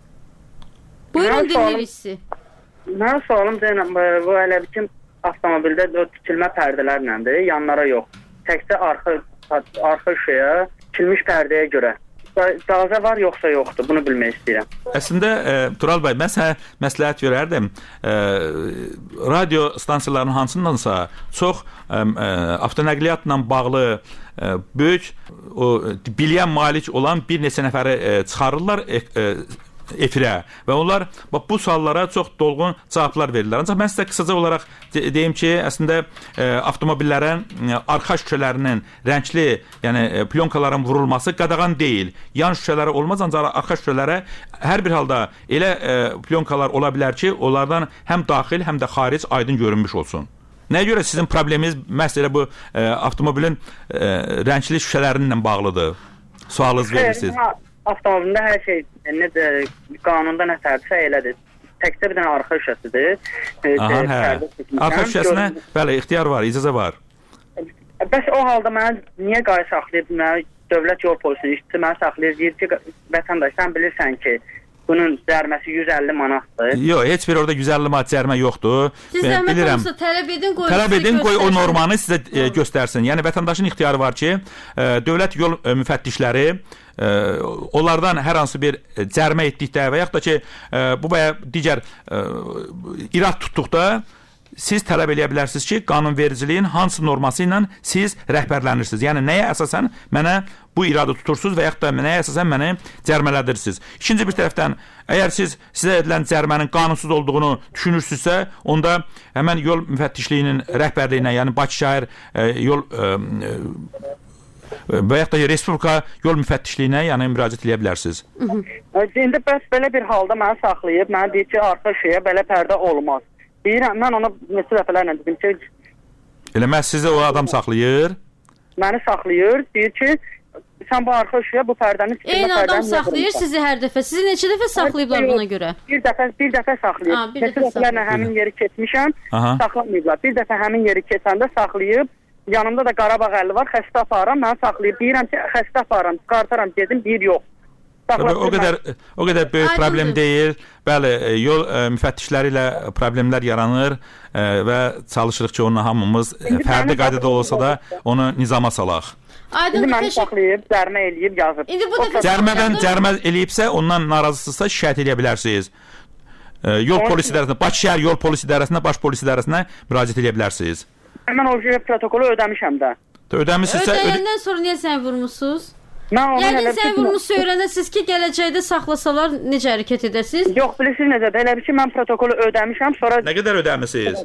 Buyurun, dinləyirik sizi. Mənim sualım Zeynəb, bu elə bütün avtomobildə dörd tikilmə pərdələrləndir, yanlara yox. Təkcə arxa arxa şüşəyə tikilmiş pərdəyə görə cazə var yoxsa yoxdur, bunu bilmək istəyirəm. Əslində e, Tural bəy, mən sənə məsləhət görərdim. E, radio stansiyalarının hansındansa çox e, avtonəqliyyatla bağlı e, böyük o biliyə malik olan bir neçə nəfəri e, çıxarırlar e, e, efirə və onlar bax bu suallara çox dolğun cavablar verirlər. Ancaq mən sizə qısaca olaraq de deyim ki, əslində e, avtomobillərin e, arxa şüşələrinin rəngli, yəni e, plyonkaların vurulması qadağan deyil. Yan şüşələri olmaz, ancaq arxa şüşələrə hər bir halda elə e, plyonkalar ola bilər ki, onlardan həm daxil, həm də xaric aydın görünmüş olsun. Nəyə görə sizin probleminiz məhz elə bu e, avtomobilin e, rəngli şüşələrinlə bağlıdır? Sualınız verirsiniz. Avtomobilində hər şey necə qanunda nə tərsə elədir. Təkcə bir dənə arxa şüşəsidir. Aha, hə. Arxa şüşəsinə bəli, ixtiyar var, icazə var. Bəs o halda mənə niyə qayı saxlayıb, mənə dövlət yol polisinin işçisi mənə saxlayır, deyir ki, vətəndaş, sən bilirsən ki, bunun cəriməsi yüz əlli manatdır. Yox, heç bir orada yüz əlli manat cərimə yoxdur. Siz zəhmət olursa tələb edin, qoy. Tələb edin, qoy o normanı sizə e, göstərsin. Yəni vətəndaşın ixtiyarı var ki, e, dövlət yol e, müfəttişləri e, onlardan hər hansı bir cərimə etdikdə və yaxud da ki, e, bu və ya digər e, irad tutduqda siz tələb eləyə bilərsiniz ki, qanunvericiliyin hansı norması ilə siz rəhbərlənirsiniz. Yəni nəyə əsasən mənə bu iradı tutursunuz və yaxud da nəyə əsasən məni cərimələdirsiniz. İkinci bir tərəfdən, əgər siz sizə edilən cərimənin qanunsuz olduğunu düşünürsünüzsə, onda həmən yol müfəttişliyinin rəhbərliyinə, yəni Bakı şəhər e, yol e, və yaxud da Respublika yol müfəttişliyinə, yəni müraciət edə bilərsiniz. İndi bəs belə bir halda məni saxlayıb, mənə deyir ki, arxa şüşəyə belə pərdə olmaz. Deyirəm, mən ona neçə dəfələrlə dedim ki... Elə məhz sizi o adam saxlayır? Məni saxlayır, deyir ki, sən bu arxa şüşəyə bu pərdənin... Eyni adam saxlayır sizi hər dəfə. Sizi neçə dəfə saxlayıblar buna görə? Bir dəfə, bir dəfə saxlayır. Ha, bir neçə dəfələrlə həmin yeri keçmişəm, saxlamayıblar. Bir dəfə həmin yeri keçəndə saxlayıb, yanımda da Qarabağ əlli var, xəstə aparam, mən saxlayıb. Deyirəm ki, xəstə aparam, çıxartaram, dedim, deyir, yox. O qədər o qədər böyük Aydındır. Problem deyil. Bəli, yol e, müfəttişləri ilə problemlər yaranır e, və çalışırıq ki, onunla hamımız e, fərdi qaydada olsa da onu nizama salaq. Aydın məni saxlayıb, cərimə eləyib, yazıb. Cərimədən cərimə eləyibsə, ondan narazısınızsa şikayət edə bilərsiniz. E, yol polis idarəsinə, Bakı şəhər yol polis idarəsinə, baş polis idarəsinə müraciət edə bilərsiniz. Mən o protokolu ödəmişəm də. Ödəmişsinizsə, ödəyəndən sonra niyə sən vurmusunuz? Yəni sən vurmusu öyrənəsiniz ki, gələcəkdə saxlasalar necə hərəkət edəsiniz? Yox, bilirsiniz necə, elə bir ki, mən protokolu ödəmişəm, sonra... Nə qədər ödəmişsiniz?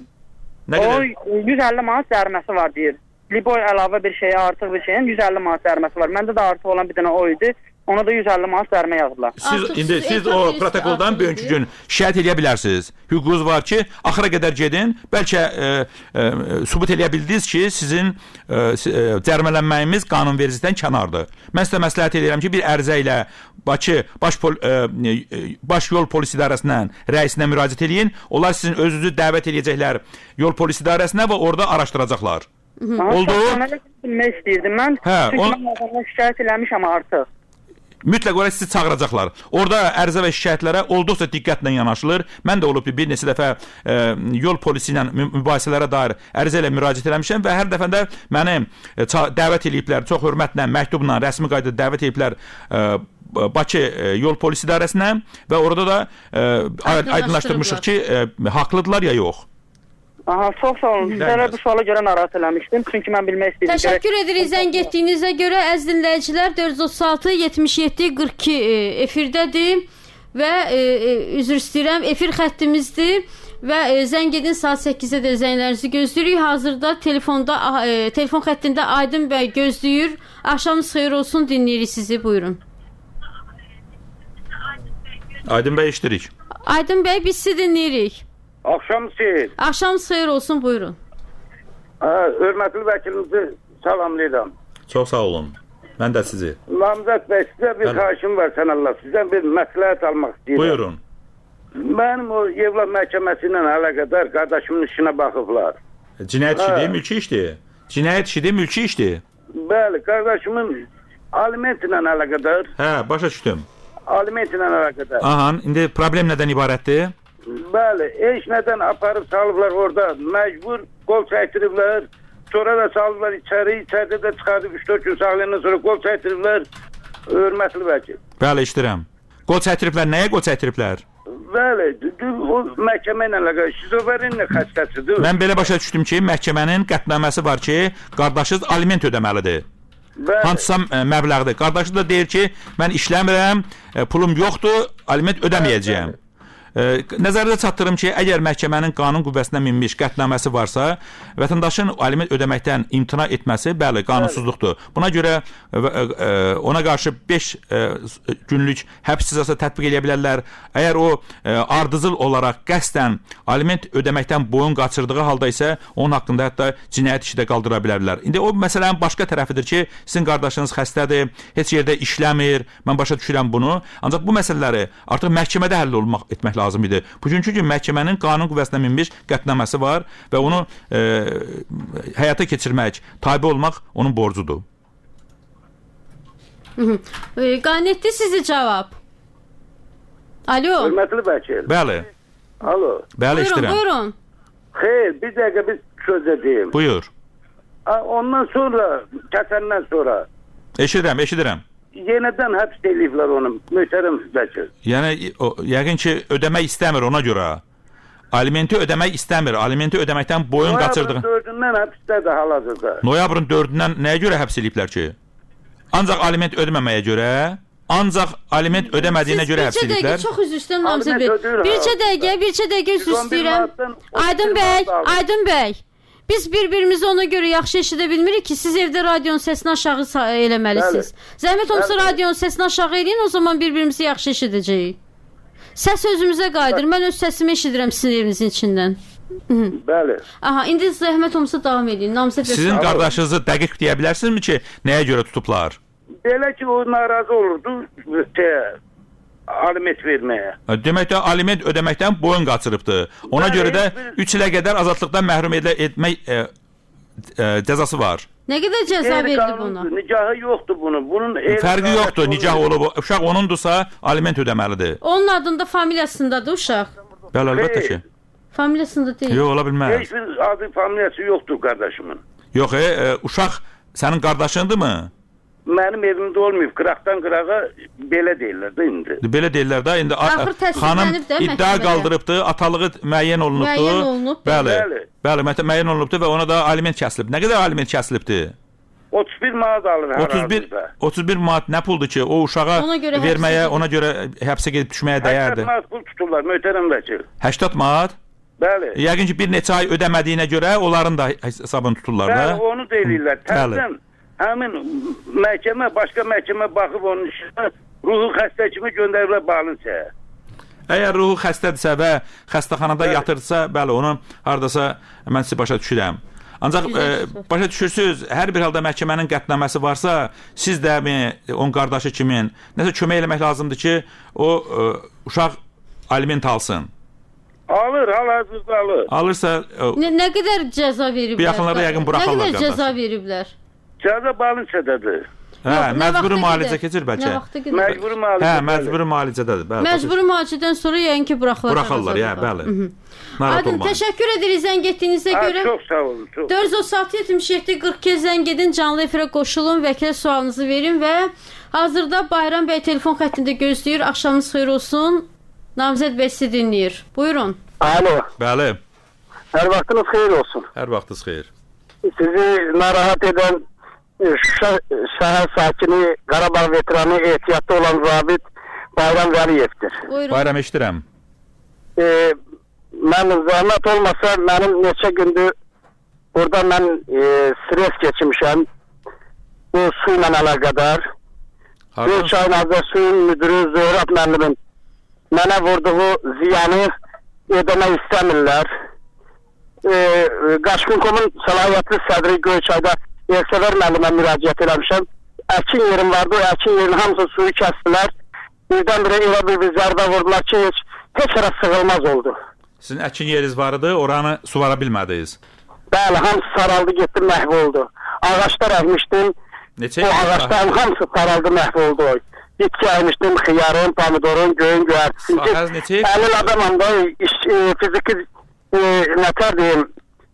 O yüz əlli manat cəriməsi var, deyir. Liboy əlavə bir şeyə, artıq bir şeyin yüz əlli manat cəriməsi var. Məndə də artıq olan bir dənə o idi. Ona da yüz əlli manat cərimə yazdılar. Siz, indi, siz o protokoldan bugünkü gün şikayət edə bilərsiniz. Hüququnuz var ki, axıra qədər gedin. Bəlkə e, e, sübut eləyə bildiniz ki, sizin e, cərimələnməyimiz qanunvericilikdən kənardır. Mən sizə məsləhət edirəm ki, bir ərizə ilə Bakı baş, pol, e, baş yol polis idarəsindən rəisinə müraciət edin. Onlar sizin özünüzü dəvət edəcəklər yol polis idarəsinə və orada araşdıracaqlar. Oldu? Bilmək istəyirdim mən. Hə, çünki on... mən adamla şikayət eləmişəm artıq. Mütləq oraya sizi çağıracaqlar. Orada ərizə və şikayətlərə olduqca diqqətlə yanaşılır. Mən də olub bir neçə dəfə e, yol polisi ilə mübahisələrə dair ərizə ilə müraciət eləmişəm və hər dəfəndə məni e, dəvət ediblər, çox hörmətlə, məktubla, rəsmi qaydada dəvət ediblər e, Bakı e, yol polisi idarəsinə və orada da e, aydınlaşdırmışıq ki, e, haqlıdırlar ya yox. Aha, çox sağ olun. Sizlərə bu suala görə narahat eləmişdim. Çünki mən bilmək istəyirdim. Təşəkkür edirik zəng etdiyinizə görə. Əziz dinləyicilər, dörd yüz otuz altı yetmiş yeddi qırx iki efirdədir və e, üzr istəyirəm, efir xəttimizdir və e, zəng edin saat səkkizdə də zənglərinizi gözləyirik. Hazırda telefonda e, telefon xəttində Aydın bəy gözləyir. Axşamınız xeyir olsun, dinləyirik sizi. Buyurun. Aydın bəy işdirik. Aydın bəy, biz sizi dinləyirik. Axşam xeyir. Axşam xeyir olsun, buyurun. Hörmətli vəkilimizi salamlayıram. Çox sağ olun. Mən də sizi. Namzət bəy, sizə bir xahişim var sən Allah. Sizdən bir məsləhət almaq istəyirəm. Buyurun. Mənim o Yevlax məhkəməsi ilə əlaqədar qardaşımın işinə baxıblar. Cinayət işidir, mülki işdir. Cinayət işidir, mülki işdir. Bəli, qardaşımın aliment ilə əlaqədar. Hə, başa düşdüm. Aliment ilə əlaqədar. Aha, indi problem nədən ibarətdir? Bəli, heç nədən aparıb salıblar orada, məcbur qol çəkdiriblər, sonra da salıblar içəri, içəridə də çıxardıb üç dörd gün saxlayandan sonra qol çəkdiriblər, Hörmətli vəkil. Bəli, eşidirəm. Qol çəkdiriblər, nəyə qol çəkdiriblər? Bəli, o məhkəmə ilə əlaqəli şizofreniya xəstəsidir. Mən belə başa düşdüm ki, məhkəmənin qətnaməsi var ki, qardaşınız aliment ödəməlidir. Bəli. Hansısa məbləğdir. Qardaşı da deyir ki, mən işləmirəm, pulum yoxdur, aliment ödəməyəcəyəm. Nəzərdə çatdırım ki, əgər məhkəmənin qanun qüvvəsinə minmiş qətnaməsi varsa, vətəndaşın aliment ödəməkdən imtina etməsi, bəli, qanunsuzluqdur. Buna görə ona qarşı beş günlük həbs cəzası tətbiq edə bilərlər. Əgər o ardıcıl olaraq qəsdən aliment ödəməkdən boyun qaçırdığı halda isə onun haqqında hətta cinayət işi də qaldıra bilərlər. İndi o məsələnin başqa tərəfidir ki, sizin qardaşınız xəstədir, heç yerdə işləmir, mən başa düşürəm bunu. Ancaq bu məsələləri artıq məhkəmədə həll olmaq etmək lazımdır. lazım idi. Bugünkü gün məhkəmənin qanun qüvvəsinə minmiş qətnaməsi var və onu e, həyata keçirmək, tabe olmaq onun borcudur. E, Qanetli sizə cavab. Alo. Hörmətli vəkil. Bəli. Alo. Bəli, işdirəm. Buyurun. Xeyr, bir dəqiqə biz çözəcəyim. Buyur. Ondan sonra, kəsəndən sonra. Eşidirəm, eşidirəm. Yenidən həbs eləyiblər onu, möhtərəm vəkil. Yəni, o, yəqin ki, ödəmək istəmir ona görə. Alimenti ödəmək istəmir. Alimenti ödəməkdən boyun qaçırdığı. Noyabrın dördündən həbsdədir hal-hazırda. Noyabrın dördündən nəyə görə həbs eləyiblər ki? Ancaq aliment ödəməməyə görə, ancaq aliment ödəmədiyinə görə həbs eləyiblər. Siz bircə dəqiqə, çox üzr istəyirəm Namzəd bəy. Bircə dəqiqə, bircə dəqiqə üzr istəyirəm. Aydın bəy, Aydın bəy. Biz bir-birimizi ona görə yaxşı eşidə bilmirik ki, siz evdə radionun səsini aşağı eləməlisiniz. Zəhmət olsa radionun səsini aşağı eləyin, o zaman bir-birimizi yaxşı eşidəcəyik. Səs özümüzə qayıdır. Mən öz səsimi eşidirəm sizin evinizin içindən. Bəli. Aha, indi zəhmət olsa davam edin. Namzəd bəy. Sizin qardaşınızı dəqiq deyə bilərsinizmi ki, nəyə görə tutublar? Belə ki, o narazı olurdu aliment verməyə. Demək də aliment ödəməkdən boyun qaçırıbdır. Ona Bəli, görə də üç ilə qədər azadlıqdan məhrum etmək e, e, cəzası var. Nə qədər cəza verdi buna? Nicahı yoxdur bunun. Bunun fərqi yoxdur. Nicah olub. Uşaq onundursa aliment ödəməlidir. Onun adında familiyasındadır uşaq. Bəli, əlbəttə ki. Familiyasında deyil. Yox, ola bilməz. Heç bir adı familiyası yoxdur qardaşımın. Yox, e, e, uşaq sənin qardaşındırmı? Mənim evimdə olmayıb, qıraqdan qırağa belə deyirlər də indi. Belə deyirlər də, indi xanım iddia qaldırıbdır, atalığı müəyyən olunubdur. Müəyyən olunub. Bəli, bəli, müəyyən olunubdur və ona da aliment kəsilib. Nə qədər aliment kəsilibdir? otuz bir manat alır hər halda. otuz bir manat nə puldur ki, o uşağa verməyə, ona görə həbsə gedib düşməyə dəyərdir. səksən manat pul tuturlar, möhtərəm vəkil. səksən manat? Bəli. Yəqin ki, bir neçə ay ödəmədiyinə görə onların da hesabını tuturlar da. Bəli, onu deyirlər. Təzdən həmin məhkəmə, başqa məhkəmə baxıb onun işinə ruhu xəstə kimi göndəriblər bağlıncaya. Əgər ruhu xəstədirsə və xəstəxanada bəli. Yatırsa, bəli, onu hardasa mən sizi başa düşürəm. Ancaq e, başa düşürsünüz, hər bir halda məhkəmənin qətnaməsi varsa, siz də onun qardaşı kimin nəsə kömək eləmək lazımdır ki, o e, uşaq aliment alsın. Alır, hal-hazırda alır. Alırsa... E, nə, nə qədər cəza veriblər? Bu yaxınlarda yəqin buraxarlar. Nə qədər cəza veriblər? Cəza bağlıncadadır. Hə, məcburi müalicə keçir bəlkə. Məcburi müalicə. Hə, məcburi müalicədədir, bəli. Məcburi müalicədən sonra yəqin ki, buraxılar. Buraxarlar, ya, bəli. Aydın, təşəkkür edirik zəng etdiyinizə görə. Çox sağ olun, çox. dörd yüz altı yetmiş yeddi qırx iki zəng edin, canlı efirə qoşulun, vəkilə sualınızı verin və hazırda Bayram bəy telefon xəttində gözləyir. Axşamınız xeyir olsun. Namzəd bəy sizi dinləyir. Buyurun. Alo. Bəli. Hər vaxtınız xeyir olsun. Hər vaxtınız xeyir. Sizi narahat edən Şuşa şəhər sakini, Qarabağ veteranı, ehtiyatda olan zabit Bayram Vəliyevdir. Bayram, eşidirəm. E, mən zəhmət olmasa, mənim neçə gündür burada mən e, stres keçmişəm. Bu su ilə əlaqədar. Göl çayınazda suyun müdürü Zöhrət müəllimin mənə vurduğu ziyanı ödəmək istəmirlər. E, Qaçqın.comun səlahiyyətli sədri Göyçayda Elsəvər müəllimə müraciət eləmişəm. Əkin yerim vardı, o əkin yerin hamısı suyu kəsdilər. Birdən-birə elə bir, bir zərbə vurdular ki, heç, heç ara sığılmaz oldu. Sizin əkin yeriniz vardı, oranı suvara bilmədiniz? Bəli, hamısı saraldı, getdi, məhv oldu. Ağaçlar əkmişdim, Neçə o ağaçların hamısı saraldı, məhv oldu. Bitki əkmişdim, xiyarın, pomidorun, göyün, göyərtisin. əlil adamam da, iş, e, fiziki, e, nətər deyim,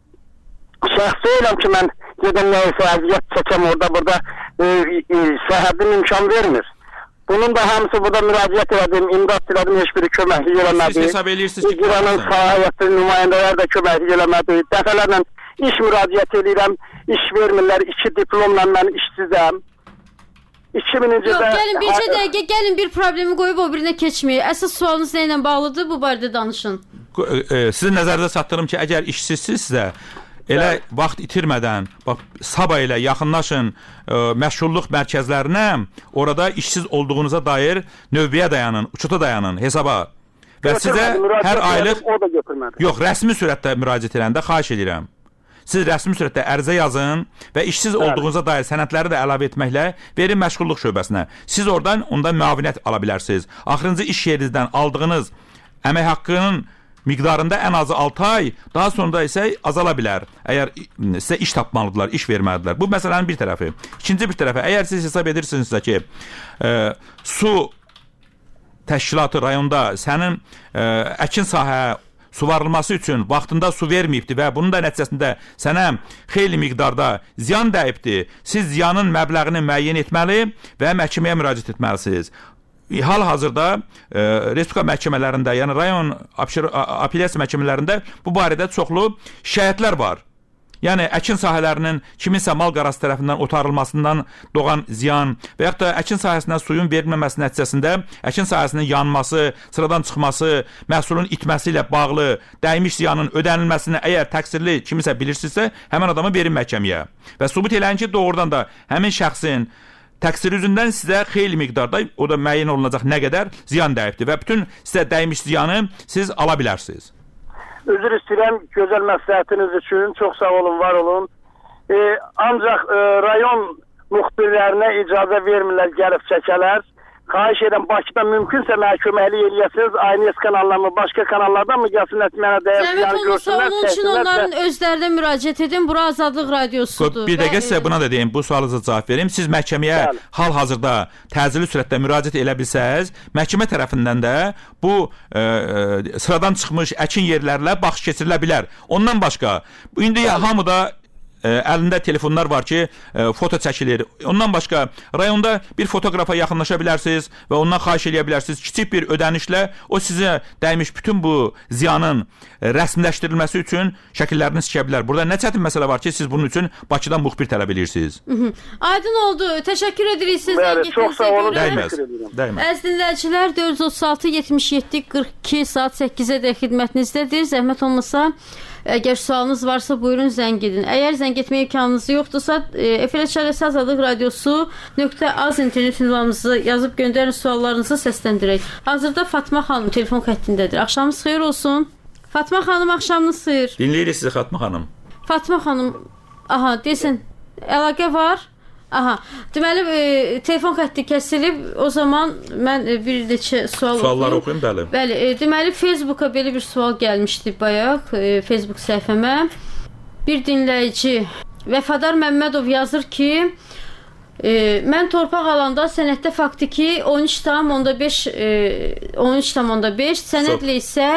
şəxsi eyləm ki, mən gedim nəyəsə əziyyət çəkəm orada, burada e, e, səhədin imkan vermir. Bunun da hamısı burada müraciət elədim, imdad elədim, heç biri köməklik eləmədi. Siz hesab edirsiniz ki, İcranın sahayəti nümayəndələr də köməklik eləmədi. Dəfələrlə iş müraciət edirəm, iş vermirlər, iki diplomla mən işsizəm. iki bininci Yox, gəlin bircə dəqiqə, gəlin bir problemi qoyub o birinə keçməyək. Əsas sualınız nə ilə bağlıdır, bu barədə danışın. Sizin nəzərdə çatdırım ki, əgər işsizsizsə, elə evet. vaxt itirmədən, bax, sabah ilə yaxınlaşın ə, məşğulluq mərkəzlərinə, orada işsiz olduğunuza dair növbəyə dayanın, uçuta dayanın, hesaba. Və sizə hər aylıq, yox, rəsmi sürətdə müraciət edəndə xahiş edirəm. Siz rəsmi sürətdə ərizə yazın və işsiz evet. olduğunuza dair sənədləri də əlavə etməklə verin məşğulluq şöbəsinə. Siz oradan ondan müavinət ala bilərsiniz. Axırıncı iş yerinizdən aldığınız əmək haqqının miqdarında ən azı altı ay, daha sonra isə azala bilər. Əgər sizə iş tapmalıdırlar, iş verməlidirlər. Bu məsələnin bir tərəfi. İkinci bir tərəfi, əgər siz hesab edirsinizsə ki, e, su təşkilatı rayonda sənin e, əkin sahə suvarılması üçün vaxtında su verməyibdir və bunun da nəticəsində sənə xeyli miqdarda ziyan dəyibdir, siz ziyanın məbləğini müəyyən etməli və məhkəməyə müraciət etməlisiniz. Hal-hazırda e, respublika məhkəmələrində, yəni rayon apellyasiya məhkəmələrində bu barədə çoxlu şikayətlər var. Yəni əkin sahələrinin kiminsə mal qarası tərəfindən otarılmasından doğan ziyan və yaxud da əkin sahəsinə suyun verilməməsi nəticəsində əkin sahəsinin yanması, sıradan çıxması, məhsulun itməsi ilə bağlı dəymiş ziyanın ödənilməsini əgər təqsirli kimisə bilirsinizsə, həmin adamı verin məhkəməyə. Və sübut eləyin ki, doğrudan da həmin şəxsin təqsir üzündən sizə xeyli miqdarda, o da müəyyən olunacaq nə qədər ziyan dəyibdir və bütün sizə dəymiş ziyanı siz ala bilərsiniz. Üzr istəyirəm gözəl məsləhətiniz üçün, çox sağ olun, var olun. E, ancaq e, rayon müxbirlərinə icazə vermirlər gəlib çəkələr. Xahiş edirəm, Bakıda mümkünsə mənə köməklik eləyəsiniz, A N S kanallarına, başqa kanallardan mı gəlsinlər, mənə dəyər ziyanı görsünlər. Onun üçün onların özlərinə müraciət edin, bura Azadlıq Radiosudur. Bir dəqiqə sizə buna da deyim, bu sualınıza cavab verim. Siz məhkəməyə hal-hazırda təcili sürətdə müraciət elə bilsəz, məhkəmə tərəfindən də bu e, e, sıradan çıxmış əkin yerlərlə baxış keçirilə bilər. Ondan başqa, indi hamıda Ə, əlində telefonlar var ki, ə, foto çəkilir. Ondan başqa, rayonda bir fotoqrafa yaxınlaşa bilərsiniz və ondan xahiş edə bilərsiniz. Kiçik bir ödənişlə o sizə dəymiş bütün bu ziyanın ə, rəsmiləşdirilməsi üçün şəkillərini sikə bilər. Burada nə çətin məsələ var ki, siz bunun üçün Bakıdan müxbir tələb edirsiniz. Aydın oldu. Təşəkkür edirik sizdən getdiyinizə görə. Dəyməz. Dəyməz. Əziz dinləyicilər, dörd yüz otuz altı yetmiş yeddi qırx iki saat səkkizə də xidmətinizdədir. Zəhmət olmasa, əgər sualınız varsa buyurun zəng edin. Əgər zəng etmə imkanınız yoxdursa, efirə çağırırsa Azadlıq Radiosu nöqtə az internet ünvanımızı yazıb göndərin, suallarınızı səsləndirək. Hazırda Fatma xanım telefon xəttindədir. Axşamınız xeyir olsun. Fatma xanım, axşamınız xeyir. Dinləyirik sizi Fatma xanım. Fatma xanım, aha, desin, əlaqə var. Aha, deməli e, telefon xətti kəsilib. O zaman mən e, bir neçə sual Sualları oxuyum, bəli. Bəli, e, deməli Facebooka belə bir sual gəlmişdi bayaq, e, Facebook səhifəmə. Bir dinləyici Vəfadar Məmmədov yazır ki, e, mən torpaq alanda sənəddə faktiki on üç tam onda beş e, on üç tam onda beş, sənədlə isə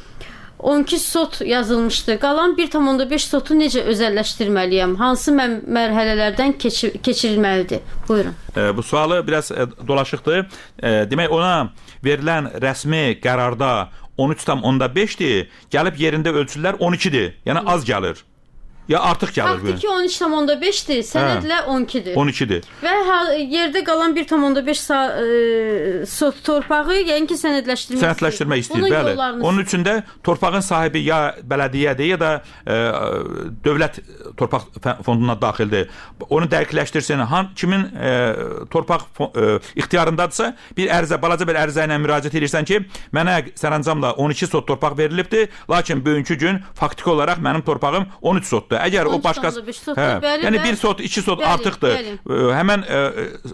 on iki sot yazılmışdı. Qalan bir tam onda beş sotu necə özəlləşdirməliyəm? Hansı mərhələlərdən keçir keçirilməlidir? Buyurun. E, bu sualı biraz e, dolaşıqdır. E, demək, ona verilən rəsmi qərarda on üç tam onda beşdir. Gəlib yerində ölçülər on ikidir. Yəni az gəlir. Ya artıq gəlir. Faktiki on üç tam onda beşdir, sənədlə on ikidir. on ikidir. Və ha, yerdə qalan bir tam onda beş e, sot torpağı, yəni ki, sənədləşdirmək sənədləşdirmək istəyir. Bəli. Onun üçün də torpağın sahibi ya bələdiyyədir, ya da e, dövlət torpaq fonduna daxildir. Onu dəqiqləşdirsin. Han, kimin e, torpaq e, ixtiyarındadırsa, bir ərizə, balaca bir ərizə ilə müraciət edirsən ki, mənə sərəncamla on iki sot torpaq verilibdir, lakin bugünkü gün faktiki olaraq mənim torpağım on üç sotdur. Əgər o başqası, hə, yəni bir sot, iki sot bəli, artıqdır. Bəli. Həmən e,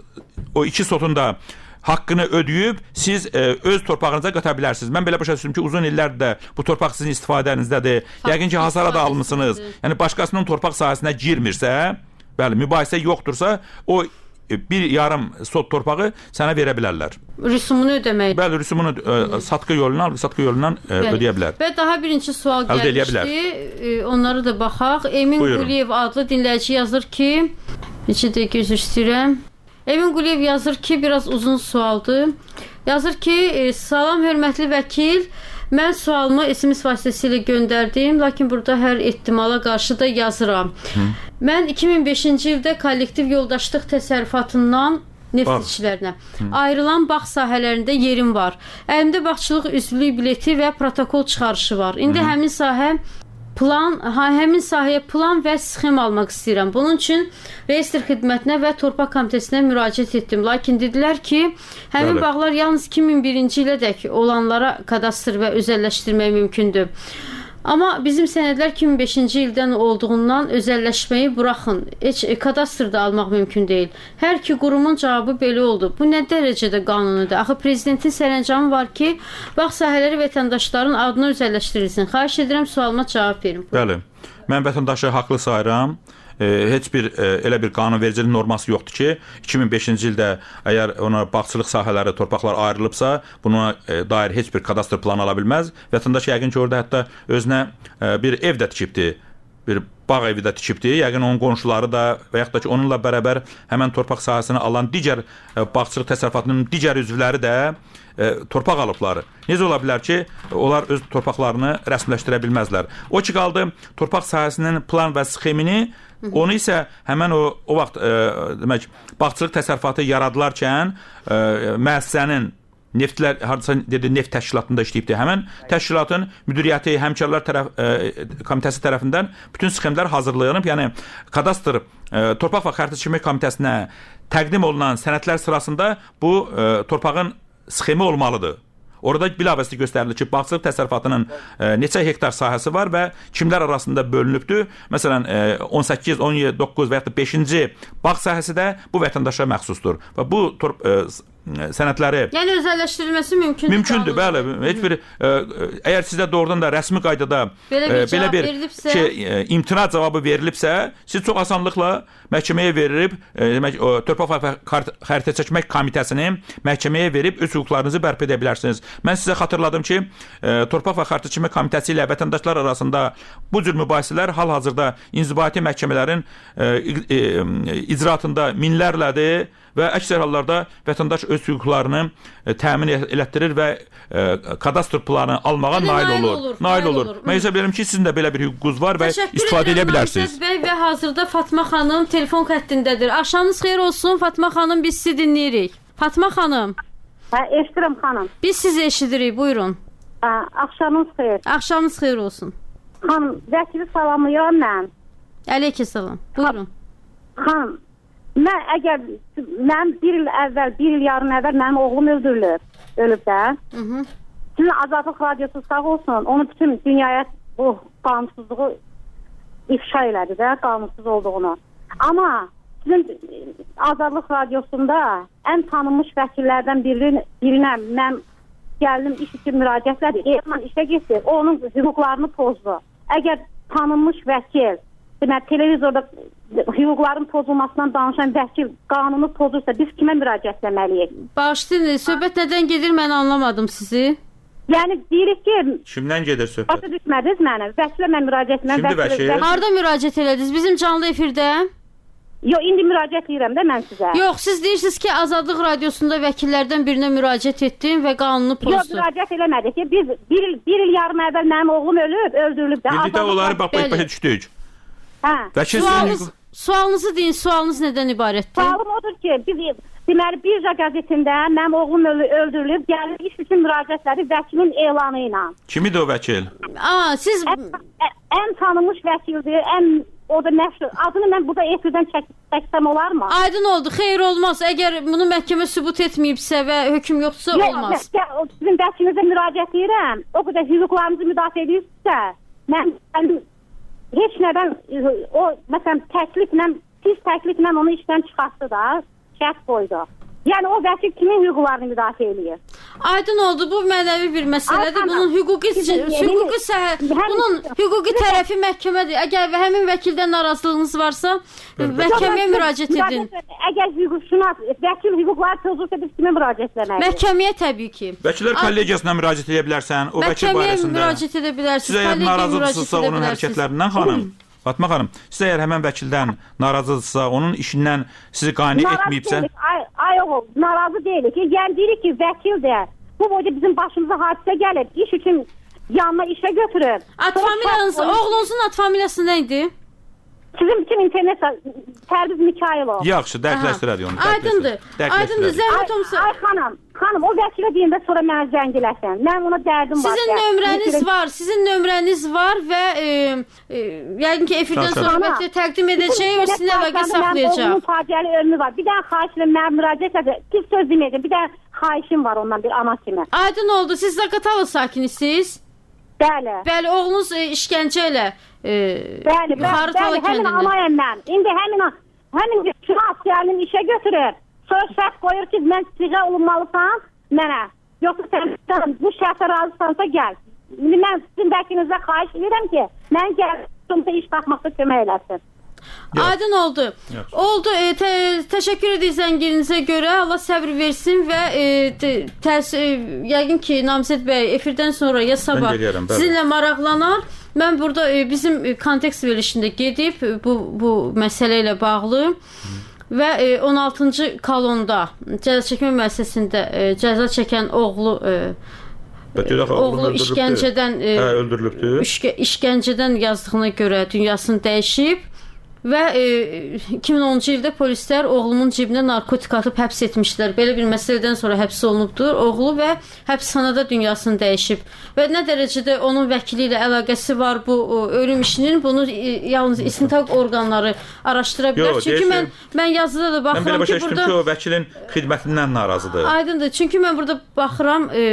o iki sotun da haqqını ödəyib siz e, öz torpağınıza qata bilərsiniz. Mən belə başa düşdüm ki, uzun illərdir bu torpaq sizin istifadənizdədir. Yəqin ki, hasara da almısınız. Yəni başqasının torpaq sahəsinə girmirsə, bəli, mübahisə yoxdursa, o bir yarım sot torpağı sənə verə bilərlər. Rüsumunu ödəmək. Bəli, rüsumunu ə, satqı yolundan, satqı yolundan ə, ödəyə bilər. Və daha birinci sual gəlmişdi. E, onları da baxaq. Emin Quliyev adlı dinləyici yazır ki, neçə dəqiqə üzr istəyirəm. Emin Quliyev yazır ki, biraz uzun sualdır. Yazır ki, salam hörmətli vəkil, mən sualımı S M S vasitəsilə göndərdim, lakin burada hər ehtimala qarşı da yazıram. Hı. Mən iki min beşinci ildə kollektiv yoldaşlıq təsərrüfatından neft işçilərinə ayrılan bağ sahələrində yerim var. Əlimdə bağçılıq üzvlük bileti və protokol çıxarışı var. İndi Hı. həmin sahə plan, həmin sahəyə plan və sxem almaq istəyirəm. Bunun üçün reyestr xidmətinə və torpaq komitəsinə müraciət etdim. Lakin dedilər ki, həmin Bəli. bağlar yalnız iki min birinci ilədək olanlara kadastr və özəlləşdirmək mümkündür. Amma bizim sənədlər iki min beşinci ildən olduğundan özəlləşməyi buraxın. Heç kadastr da almaq mümkün deyil. Hər iki qurumun cavabı belə oldu. Bu nə dərəcədə qanunidir? Axı prezidentin sərəncamı var ki, bağ sahələri vətəndaşların adına özəlləşdirilsin. Xahiş edirəm, sualıma cavab verin. Bəli. Mən vətəndaşı haqlı sayıram. E, heç bir e, elə bir qanunvericilik norması yoxdur ki, iki min beşinci ildə əgər ona bağçılıq sahələri, torpaqlar ayrılıbsa, buna e, dair heç bir kadastr planı ala bilməz. Vətəndaş yəqin ki, orada hətta özünə e, bir ev də tikibdir, bir bağ evi də tikibdir. Yəqin onun qonşuları da və yaxud da ki, onunla bərabər həmən torpaq sahəsini alan digər e, bağçılıq təsərrüfatının digər üzvləri də e, torpaq alıblar. Necə ola bilər ki, onlar öz torpaqlarını rəsmiləşdirə bilməzlər. O ki, qaldı torpaq sahəsinin plan və sxemini, onu isə həmən o, o vaxt e, demək, bağçılıq təsərrüfatı yaradılarkən e, müəssisənin neftlər, hardasa dedi, neft təşkilatında işləyibdir. Həmən təşkilatın müdiriyyəti, həmkarlar tərəf, e, komitəsi tərəfindən bütün sxemlər hazırlanıb. Yəni, kadastr e, torpaq və xəritə çəkmək komitəsinə təqdim olunan sənədlər sırasında bu e, torpağın sxemi olmalıdır. Orada bilavasitə göstərilir ki, bağçılıq təsərrüfatının e, neçə hektar sahəsi var və kimlər arasında bölünübdür. Məsələn, e, on səkkiz, on yeddi, doqquz və yaxud da beşinci bağ sahəsi də bu vətəndaşa məxsusdur. Və bu torp, e, sənədləri... Yəni, özəlləşdirilməsi mümkündür. Mümkündür, bəli. Heç bir, e, əgər sizə doğrudan da rəsmi qaydada belə bir, e, belə bir ki, e, imtina cavabı verilibsə, siz çox asanlıqla məhkəməyə verilib, e, demək, o, torpaq və xəritə çəkmək komitəsini məhkəməyə verib öz hüquqlarınızı bərpa edə bilərsiniz. Mən sizə xatırladım ki, e, torpaq və xəritə çəkmək komitəsi ilə vətəndaşlar arasında bu cür mübahisələr hal-hazırda inzibati məhkəmələrin e, e, icraatında minlərlədir və əksər hallarda vətəndaş öz hüquqlarını e, təmin elətdirir və e, kadastr planı almağa nail olur. olur. Nail olur. olur. Mən hesab edirəm ki, sizin də belə bir hüququnuz var və istifadə edə bilərsiniz. Təşəkkür edirəm, bəy və hazırda Fatma xanım telefon xəttindədir. Axşamınız xeyir olsun, Fatma xanım, biz sizi dinləyirik. Fatma xanım. Hə, eşidirəm xanım. Biz sizi eşidirik, buyurun. Hə, axşamınız xeyir. Axşamınız xeyir olsun. Xanım, vəkili salamlayıram mən. Əleyhissalam. Buyurun. Xanım, mən əgər mən bir il əvvəl, bir il yarım əvvəl mənim oğlum öldürülür, ölüb də. Hı -hı. Sizin Azadlıq Radiosu sağ olsun, onu bütün dünyaya bu qanunsuzluğu ifşa elədi də, qanunsuz olduğunu. Amma sizin Azadlıq Radiosunda ən tanınmış vəkillərdən birini, birinə mən gəldim iş üçün müraciətlədi. Elman işə getdi, onun hüquqlarını pozdu. Əgər tanınmış vəkil, demək, televizorda hüquqların pozulmasından danışan vəkil qanunu pozursa, biz kimə müraciətləməliyik? Bağışlayın, söhbət nədən gedir, mən anlamadım sizi. Yəni, deyirik ki... Kimdən gedir söhbət? Başa düşmədiniz mənə, vəkilə mən müraciət etməm. Kimdir vəkil? Harada müraciət elədiniz? Bizim canlı efirdə? Yox, indi müraciət edirəm də mən sizə. Yox, siz deyirsiniz ki, Azadlıq Radiosunda vəkillərdən birinə müraciət etdim və qanunu pozdu. Yox, müraciət eləmədik ki, biz bir il, bir il yarım əvvəl mənim oğlum ölüb, öldürülüb də. Bildik də onları bax, başa düşdük. Hə. Vəkil sualınız, sualınızı deyin, sualınız nədən ibarətdir? Sualım odur ki, biz deməli Birja qəzetində mənim oğlum öldürülüb, gəlir iş üçün müraciətləri vəkilin elanı ilə. Kimidir o vəkil? Aa, siz ən, ən tanınmış vəkildir, ən o da nəşr. Adını mən burada efirdən çək, çəksəm olarmı? Aydın oldu, xeyir olmaz. Əgər bunu məhkəmə sübut etməyibsə və hökm yoxsa Yox, olmaz. Yox, sizin vəkilinizə müraciət edirəm. O qədər hüquqlarınızı müdafiə edirsinizsə, mən, mən heç nədən, o, məsələn, təkliflə, pis təkliflə onu işdən çıxartdı da, şərt qoydu. Yəni, o vəkil kimin hüquqlarını müdafiə edir? Aydın oldu, bu mənəvi bir məsələdir. Bunun hüquqi, hüquqi, səhə, bunun hüquqi tərəfi məhkəmədir. Əgər həmin vəkildən narazılığınız varsa, məhkəməyə müraciət edin. Əgər hüquqşünas, vəkil hüquqları pozulsa, biz kimə müraciət etməliyik? Məhkəməyə təbii ki. Vəkillər kollegiyasına müraciət edə bilərsən, o vəkil barəsində. Məhkəməyə müraciət edə bilərsiniz. Siz əgər narazılsınızsa onun hərəkətlərindən, xanım. Fatma xanım, siz əgər həmən vəkildən narazıdırsa, onun işindən sizi qane etməyibsə... Ay, ay oğul, narazı deyilik. Yəni deyirik ki, vəkil də bu boyda bizim başımıza hadisə gəlir, iş üçün yanına işə götürür. Ad familiyanız, oğlunuzun ad familiyası nə idi? Sizin bütün internet Pərviz Mikailov. Yaxşı, dəqiqləşdirək onu. Aydındır. Aydındır. Zəhmət olmasa. Ay xanım, xanım o vəkilə deyəndə sonra mənə zəng eləsən. Mən ona dərdim var. Sizin nömrəniz var, sizin nömrəniz var və e, e, yəqin ki, efirdən sonra bəlkə təqdim edəcək və sizinlə əlaqə saxlayacaq. Oğlumun faciəli ölümü var. Bir dənə xahişlə mənə müraciət edir. Pis söz deməyəcəm. Bir dənə xahişim var ondan bir ana kimi. Aydın oldu. Siz Zaqatala sakinisiniz? Bəli. Bəli, oğlunuz e, işgəncə ilə e, bəli, bəli, bəli, həmin anayəm mən. İndi həmin həmin şahs gəlin işə götürür. Sonra şərt qoyur ki, mən sizə olunmalısan mənə. Yoxsa sən bu şərtə razısansa gəl. İndi mən sizin vəkilinizə xahiş edirəm ki, mən gəlsin iş tapmaqda kömək eləsin. Yox. Aydın oldu. Yox. Oldu. E, te, təşəkkür edirik zəngirinizə görə. Allah səbr versin və e, te, təs, e, yəqin ki, Namizəd bəy efirdən sonra ya sabah gəlirəm, sizinlə maraqlanar. Mən burada e, bizim kontekst verilişində gedib bu, bu məsələ ilə bağlı və e, on altıncı kolonda cəza çəkmə müəssisəsində e, cəza çəkən oğlu e, oğlu işgəncədən e, hə, öldürülübdür. İşgə, işgəncədən yazdığına görə dünyasını dəyişib. Və e, iki min onuncu ildə polislər oğlumun cibinə narkotik atıb həbs etmişlər. Belə bir məsələdən sonra həbs olunubdur oğlu və həbsxanada dünyasını dəyişib. Və nə dərəcədə onun vəkili ilə əlaqəsi var bu o, ölüm işinin, bunu e, yalnız istintaq orqanları araşdıra bilər. Yo, çünki mən mən yazıda da baxıram ki, burada... Mən belə başa düşdüm ki, o vəkilin xidmətindən narazıdır. Aydındır. Çünki mən burada baxıram... E,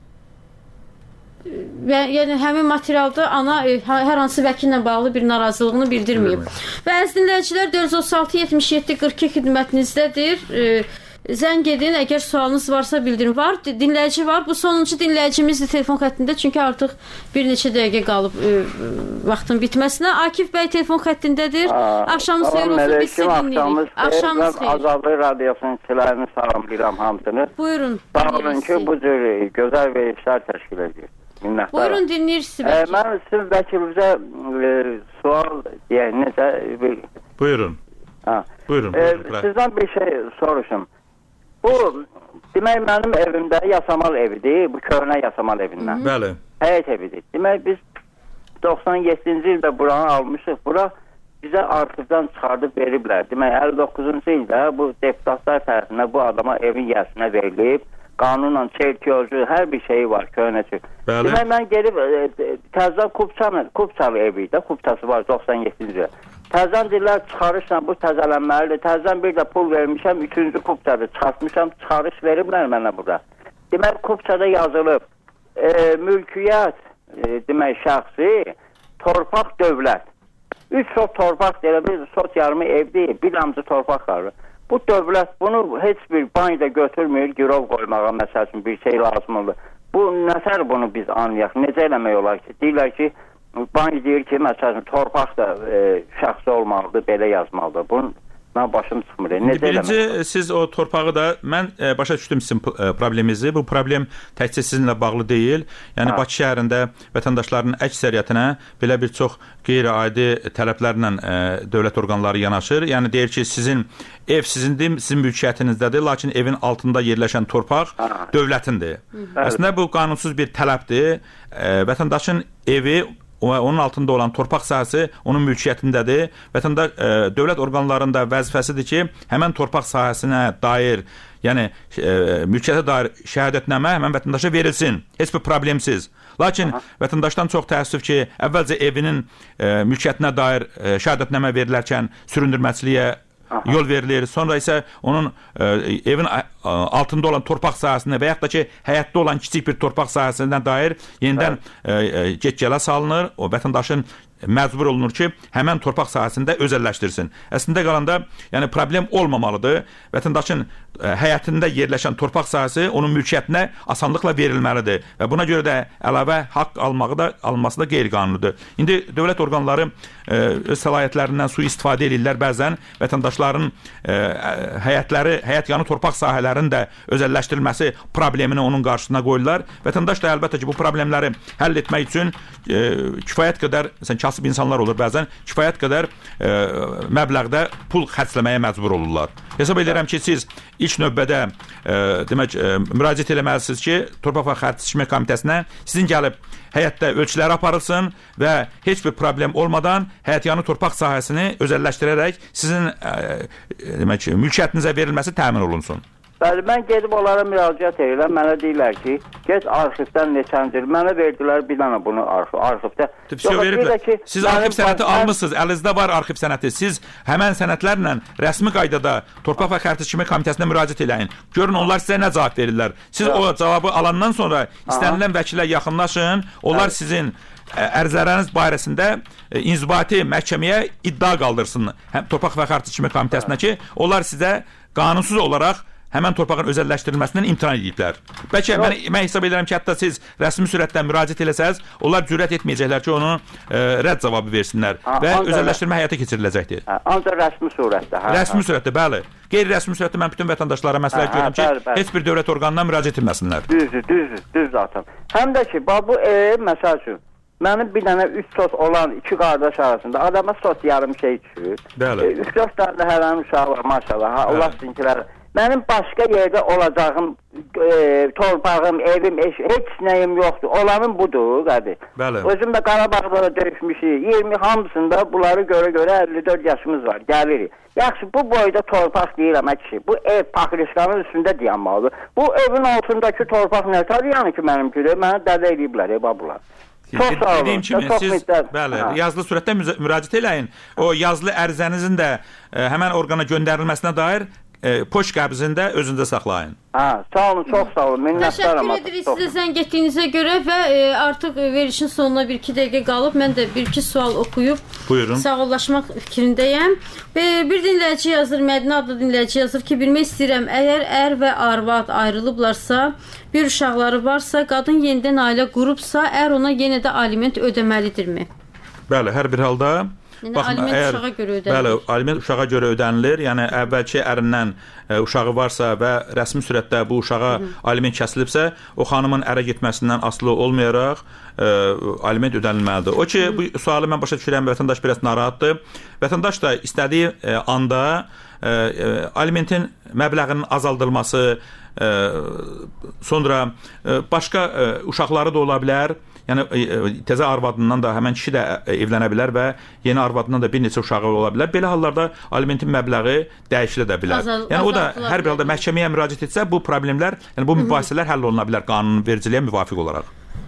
və yəni həmin materialda ana e, hər hansı vəkillə bağlı bir narazılığını bildirməyib. Və əziz dinləyicilər, dörd yüz otuz altı yetmiş yeddi qırx iki xidmətinizdədir. E, zəng edin, əgər sualınız varsa bildirin. Var, dinləyici var. Bu sonuncu dinləyicimizdir telefon xəttində, çünki artıq bir neçə dəqiqə qalıb e, vaxtın bitməsinə. Akif bəy telefon xəttindədir. Axşamınız xeyir olsun, biz sizi dinləyirik. Axşamınız xeyir. Azadlıq Radiosunun sizlərini salamlayıram hamısını. Buyurun. Sağ olun ki, bu cür gözəl verilişlər təşkil edir. Buyurun, dinləyir sizi vəkil. Mən sizin vəkilinizə e, sual deyək, necə? Bir... Buyurun. Ha. Buyurun. E, sizdən bir şey soruşum. Bu, demək, mənim evimdə yasamal evidir, bu köhnə yasamal evindən. Bəli. Həyət evidir. Demək, biz doxsan yeddinci ildə buranı almışıq. Bura bizə artıqdan çıxardıb veriblər. Demək, əlli doqquzuncu ildə bu deputatlar tərəfindən bu adama evin yəsinə verilib. Qanunla çelkiyozu, hər bir şeyi var köhnəçi. Demək, mən gelib e, təzdən Kupçanı, Kupçalı evi də, Kupçası var doxsan yeddinci. Təzdən deyirlər, çıxarışla bu təzələnməlidir. Təzdən bir də pul vermişəm, üçüncü Kupçada çıxartmışam, çıxarış veriblər mənə burada. Demək, Kupçada yazılıb, e, mülkiyyət, e, demək, şəxsi, torpaq dövlət. Üç sot torpaq deyil, bir sot yarımı ev deyil, bir damcı torpaq var. Bu dövlət bunu heç bir bankda götürmür, girov qoymağa məsəl üçün bir şey lazım olur. Bu nətər bunu biz anlayaq, necə eləmək olar ki? Deyirlər ki, bank deyir ki, məsəl üçün torpaq da e, şəxsi olmalıdır, belə yazmalıdır. Bunun mən başım çıxmır. Necə Birinci, eləmək? siz o torpağı da, mən e, başa düşdüm sizin e, probleminizi. Bu problem təkcə sizinlə bağlı deyil. Yəni, ha. Bakı şəhərində vətəndaşların əksəriyyətinə belə bir çox qeyri-adi tələblərlə e, dövlət orqanları yanaşır. Yəni, deyir ki, sizin ev sizindir, sizin mülkiyyətinizdədir, lakin evin altında yerləşən torpaq ha. dövlətindir. Hı. Əslində, bu qanunsuz bir tələbdir. E, vətəndaşın evi onun altında olan torpaq sahəsi onun mülkiyyətindədir. Vətəndaş e, dövlət orqanlarında vəzifəsidir ki, həmən torpaq sahəsinə dair, yəni e, mülkiyyətə dair şəhadətnamə həmən vətəndaşa verilsin. Heç bir problemsiz. Lakin aha. vətəndaşdan çox təəssüf ki, əvvəlcə evinin e, mülkiyyətinə dair e, şəhadətnamə verilərkən süründürməçiliyə aha. yol verilir. Sonra isə onun e, evin e, altında olan torpaq sahəsində və yaxud da ki, həyatda olan kiçik bir torpaq sahəsinə dair yenidən e, e, get-gələ salınır. O vətəndaşın məcbur olunur ki, həmən torpaq sahəsində özəlləşdirsin. Əslində qalanda, yəni problem olmamalıdır. Vətəndaşın ə, həyatında yerləşən torpaq sahəsi onun mülkiyyətinə asanlıqla verilməlidir və buna görə də əlavə haqq almağı da alınması da qeyri-qanunidir. İndi dövlət orqanları ə, öz səlahiyyətlərindən sui-istifadə edirlər bəzən vətəndaşların ə, həyətləri, həyət yanı torpaq sahələrinin də özəlləşdirilməsi problemini onun qarşısına qoyurlar. Vətəndaş da əlbəttə ki, bu problemləri həll etmək üçün ə, kifayət qədər məsələn, kasıb insanlar olur. Bəzən kifayət qədər e, məbləğdə pul xərcləməyə məcbur olurlar. Hesab edirəm ki, siz ilk növbədə e, demək e, müraciət eləməlisiniz ki, Torpaq və Xərac Seçmə Komitəsinə sizin gəlib həyətdə ölçüləri aparılsın və heç bir problem olmadan həyətyanı torpaq sahəsini özəlləşdirərək sizin e, demək mülkiyyətinizə verilməsi təmin olunsun. Bəli, mən gedib onlara müraciət edirəm. Mənə deyirlər ki, get arxivdən neçəndir. Mənə verdilər bir dənə bunu arxiv, arxivdə. Ki, siz arxiv sənəti mən... almışsınız, əlinizdə var arxiv sənəti. Siz həmən sənədlərlə rəsmi qaydada Torpaq və Xərac Seçmə Komitəsinə müraciət eləyin. Görün onlar sizə nə cavab verirlər. Siz ya. O cavabı alandan sonra istənilən vəkillə yaxınlaşın. Onlar Bəli. Sizin ərizələriniz barəsində inzibati məhkəməyə iddia qaldırsın. Həm Torpaq və Xərac Seçmə Komitəsinə ki, onlar sizə qanunsuz olaraq həmən torpağın özəlləşdirilməsindən imtina ediblər. Bəlkə mən, mən hesab edirəm ki, hətta siz rəsmi sürətdən müraciət eləsəz, onlar cürət etməyəcəklər ki, onu e, rədd cavabı versinlər ha, və özəlləşdirmə həyata keçiriləcəkdir. Ancaq rəsmi surətdə. Hə, rəsmi hə. surətdə, bəli. Qeyri-rəsmi surətdə mən bütün vətəndaşlara məsləhət görürəm ki, bəli, bəli. heç bir dövlət orqanına müraciət etməsinlər. Düzdür, düzdür, düz zaten. Həm də ki, bu ev, məsəl üçün, mənim bir dənə üç sos olan iki qardaş arasında adama sos yarım şey düşür. Bəli. Üç sos tane də hərənin uşağı var, maşallah. Ha, Allah sizinkiləri. Mənim başqa yerdə olacağım, e, torpağım, evim, eş, heç nəyim yoxdur. Olanım budur, qədir. Bəli. Özüm də Qarabağda döyüşmüşük. iyirmi hamısında bunları görə-görə əlli dörd yaşımız var, gəlirik. Yaxşı, bu boyda torpaq deyirəm, kişi. Bu ev Pakistanın üstündə dayanmalıdır. Bu evin altındakı torpaq nə tər yəni ki, mənim kimi? Mənə dədə eləyiblər, eba bunlar. Çox sağ olun. Dediyim kimi, siz müddət, bəli, ha. yazılı surətdə müraciət eləyin. O yazılı ərizənizin də e, həmən orqana göndərilməsinə dair E, poçt qəbzində özündə saxlayın. Ha, sağ olun, çox sağ olun. Təşəkkür edirik sizə zəng etdiyinizə görə və e, artıq verilişin sonuna bir iki dəqiqə qalıb. Mən də bir iki sual oxuyub Buyurun. sağollaşmaq fikrindəyəm. Və bir dinləyici yazır, Mədinə adlı dinləyici yazır ki, bilmək istəyirəm, əgər ər və arvad ayrılıblarsa, bir uşaqları varsa, qadın yenidən ailə qurubsa, ər ona yenə də aliment ödəməlidirmi? Bəli, hər bir halda Yəni, Baxın, aliment əgər, uşağa görə ödənilir. Bəli, aliment uşağa görə ödənilir. Yəni, əvvəlki ərindən e, uşağı varsa və rəsmi sürətdə bu uşağa Hı -hı. aliment kəsilibsə, o xanımın ərə getməsindən asılı olmayaraq e, aliment ödənilməlidir. O ki, Hı -hı. bu sualı mən başa düşürəm, vətəndaş biraz narahatdır. Vətəndaş da istədiyi e, anda e, e, alimentin məbləğinin azaldılması, e, sonra e, başqa e, uşaqları da ola bilər. Yəni təzə arvadından da həmən kişi də evlənə bilər və yeni arvadından da bir neçə uşağı ola bilər. Belə hallarda alimentin məbləği dəyişilə də bilər. Azal, yəni o da hər bir halda məhkəməyə müraciət etsə bu problemlər, yəni bu mübahisələr həll oluna bilər qanunvericiliyə müvafiq olaraq.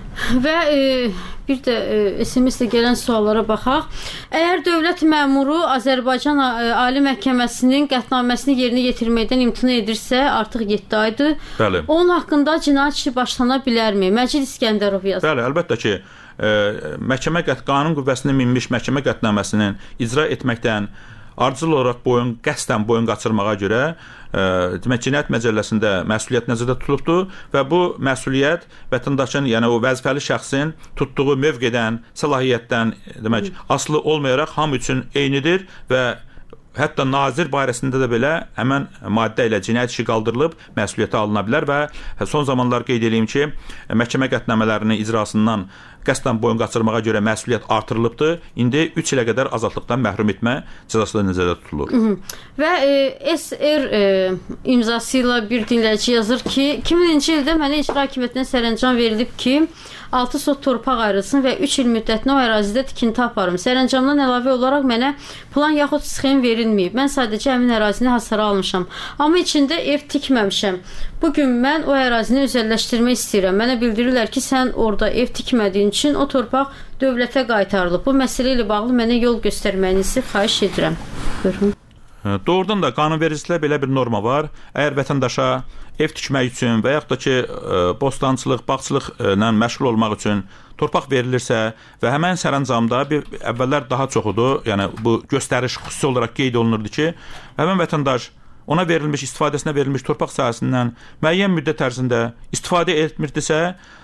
Və e, bir də e, S M S-də gələn suallara baxaq. Əgər dövlət məmuru Azərbaycan e, Ali Məhkəməsinin qətnaməsini yerinə yetirməkdən imtina edirsə, artıq yeddi aydır. Bəli. Onun haqqında cinayət işi başlana bilərmi? Məcid İskəndərov yazır. Bəli, əlbəttə ki, e, məhkəmə qət qanun qüvvəsinə minmiş məhkəmə qətnaməsinin icra etməkdən ardıcıl olaraq boyun qəsdən boyun qaçırmağa görə e, demək cinayət məcəlləsində məsuliyyət nəzərdə tutulubdur və bu məsuliyyət vətəndaşın, yəni o vəzifəli şəxsin tutduğu mövqedən, səlahiyyətdən demək asılı olmayaraq hamı üçün eynidir və hətta nazir barəsində də belə həmən maddə ilə cinayət işi qaldırılıb məsuliyyətə alına bilər və son zamanlar qeyd edeyim ki, məhkəmə qətnamələrinin icrasından qəsdən boyun qaçırmağa görə məsuliyyət artırılıbdır. İndi üç ilə qədər azadlıqdan məhrum etmə cəzası da nəzərdə tutulur. Hı -hı. Və e, S R e, imzası ilə bir dinləyici yazır ki, iki minci ildə mənə icra hakimiyyətindən sərəncam verilib ki, altı sot torpaq ayrılsın və üç il müddətinə o ərazidə tikinti aparım. Sərəncamdan əlavə olaraq mənə plan yaxud sxem verilməyib. Mən sadəcə həmin ərazini hasara almışam. Amma içində ev tikməmişəm. Bugün mən o ərazini özəlləşdirmək istəyirəm. Mənə bildirirlər ki, sən orada ev tikmədiyin üçün o torpaq dövlətə qaytarılıb. Bu məsələ ilə bağlı mənə yol göstərməyinizi xahiş edirəm. Buyurun. Doğrudan da qanunvericilikdə belə bir norma var. Əgər vətəndaşa ev tikmək üçün və yaxud da ki, bostançılıq, bağçılıqla məşğul olmaq üçün torpaq verilirsə və həmən sərəncamda bir əvvəllər daha çoxudur, yəni bu göstəriş xüsusi olaraq qeyd olunurdu ki, həmən vətəndaş ona verilmiş, istifadəsinə verilmiş torpaq sahəsindən müəyyən müddət ərzində istifadə etmirdisə,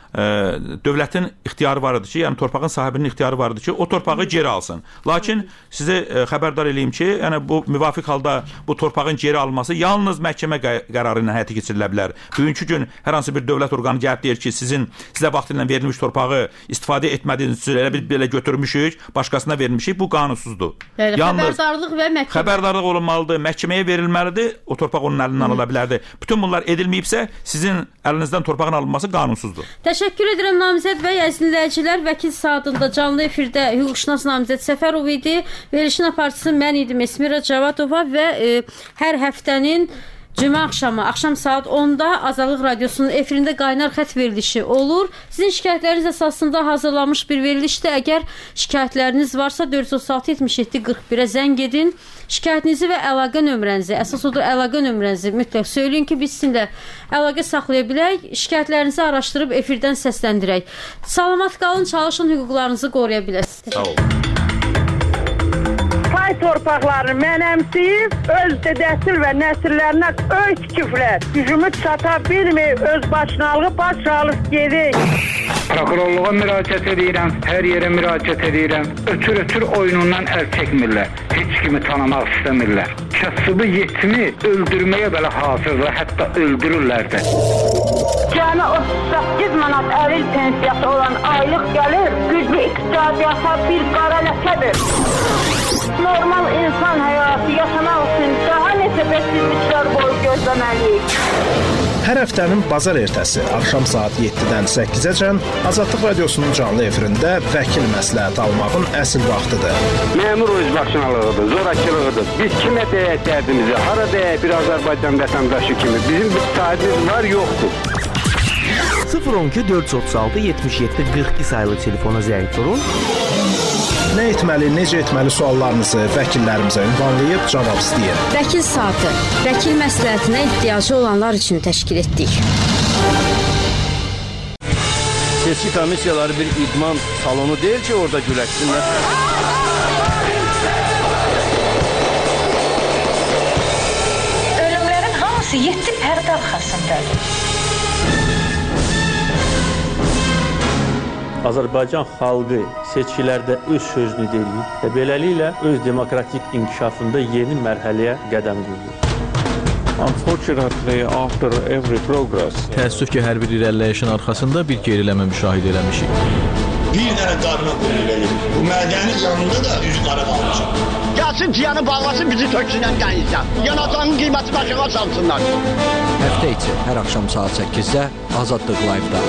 ə, dövlətin ixtiyarı var idi ki, yəni torpağın sahibinin ixtiyarı var idi ki, o torpağı geri alsın. Lakin sizə ə, xəbərdar eləyim ki, yəni bu müvafiq halda bu torpağın geri alınması yalnız məhkəmə qərarı ilə həyata keçirilə bilər. Bugünkü gün hər hansı bir dövlət orqanı gəlib deyir ki, sizin sizə vaxtilə verilmiş torpağı istifadə etmədiyiniz üçün elə bir belə götürmüşük, başqasına vermişik, bu qanunsuzdur. Yəni, yalnız xəbərdarlıq və məhkəmə. Xəbərdarlıq olunmalıdır, məhkəməyə verilməlidir, o torpaq onun əlindən ala bilərdi. Bütün bunlar edilməyibsə, sizin əlinizdən torpağın alınması qanunsuzdur. Təşəkkür edirəm namizəd bəy, əziz dinləyicilər. Vəkil saatında canlı efirdə hüquqşünas namizəd Səfərov idi. Verilişin aparıcısı mən idim, Esmira Cavadova və e, hər həftənin cümə axşamı, axşam saat onda Azadlıq Radiosunun efirində qaynar xət verilişi olur. Sizin şikayətləriniz əsasında hazırlanmış bir verilişdir. Əgər şikayətləriniz varsa dörd yüz otuz altı yetmiş yeddi qırx birə zəng edin. Şikayətinizi və əlaqə nömrənizi, əsas odur əlaqə nömrənizi mütləq söyləyin ki, biz sizinlə əlaqə saxlaya bilək. Şikayətlərinizi araşdırıb efirdən səsləndirək. Salamat qalın, çalışın, hüquqlarınızı qoruya biləsiniz. Sağ olun. Pay torpaqlarını mənəmsiyib, öz dədəsil və nəsillərinə öz küfrət, gücümüz çata bilmir, öz başınalığı baş alıb gedik. Prokurorluğa müraciət edirəm, hər yerə müraciət edirəm. Ötür-ötür oyunundan əl çəkmirlər, heç kimi tanımaq istəmirlər. Kasıbı yetimi öldürməyə belə hazırlar, hətta öldürürlər də. Cəmi otuz səkkiz manat əril pensiyası olan aylıq gəlir, güclü iqtisadiyyata bir qara ləkədir. Normal insan həyatı yaşamaq üçün daha neçə bəsizliklər boyu gözləməliyik. Hər həftənin bazar ertəsi axşam saat yeddidən səkkizəcən Azadlıq Radiosunun canlı efirində vəkil məsləhəti almağın əsl vaxtıdır. Məmur özbaşınalığıdır, zorakılığıdır. Biz kimə deyək dərdimizi, hara deyək bir Azərbaycan vətəndaşı kimi. Bizim bir sahibimiz var, yoxdur. sıfır on iki dörd yüz otuz altı yetmiş yeddi qırx iki sayılı telefona zəng vurun. Nə etməli, necə etməli suallarınızı vəkillərimizə ünvanlayıb cavab istəyin. Vəkil saatı, vəkil məsləhətinə ehtiyacı olanlar üçün təşkil etdik. Seçki komissiyaları bir idman salonu deyil ki, orada güləşsinlər. Ölümlərin hamısı yeddi pərdə arxasındadır. Azərbaycan xalqı seçkilərdə öz sözünü deyir və beləliklə öz demokratik inkişafında yeni mərhələyə qədəm qoyur. Unfortunately, after every progress, təəssüf ki, hər bir irəliləyişin arxasında bir geriləmə müşahidə eləmişik. Bir dənə qarına qoyur eləyir. Bu mədənin yanında da üz qara qalmışam. Gəlsin ciyanı bağlasın, bizi töksünən dənizdən. Yanacağın qiyməti aşağı salsınlar. Həftə içi hər axşam saat səkkizdə Azadlıq Live-da.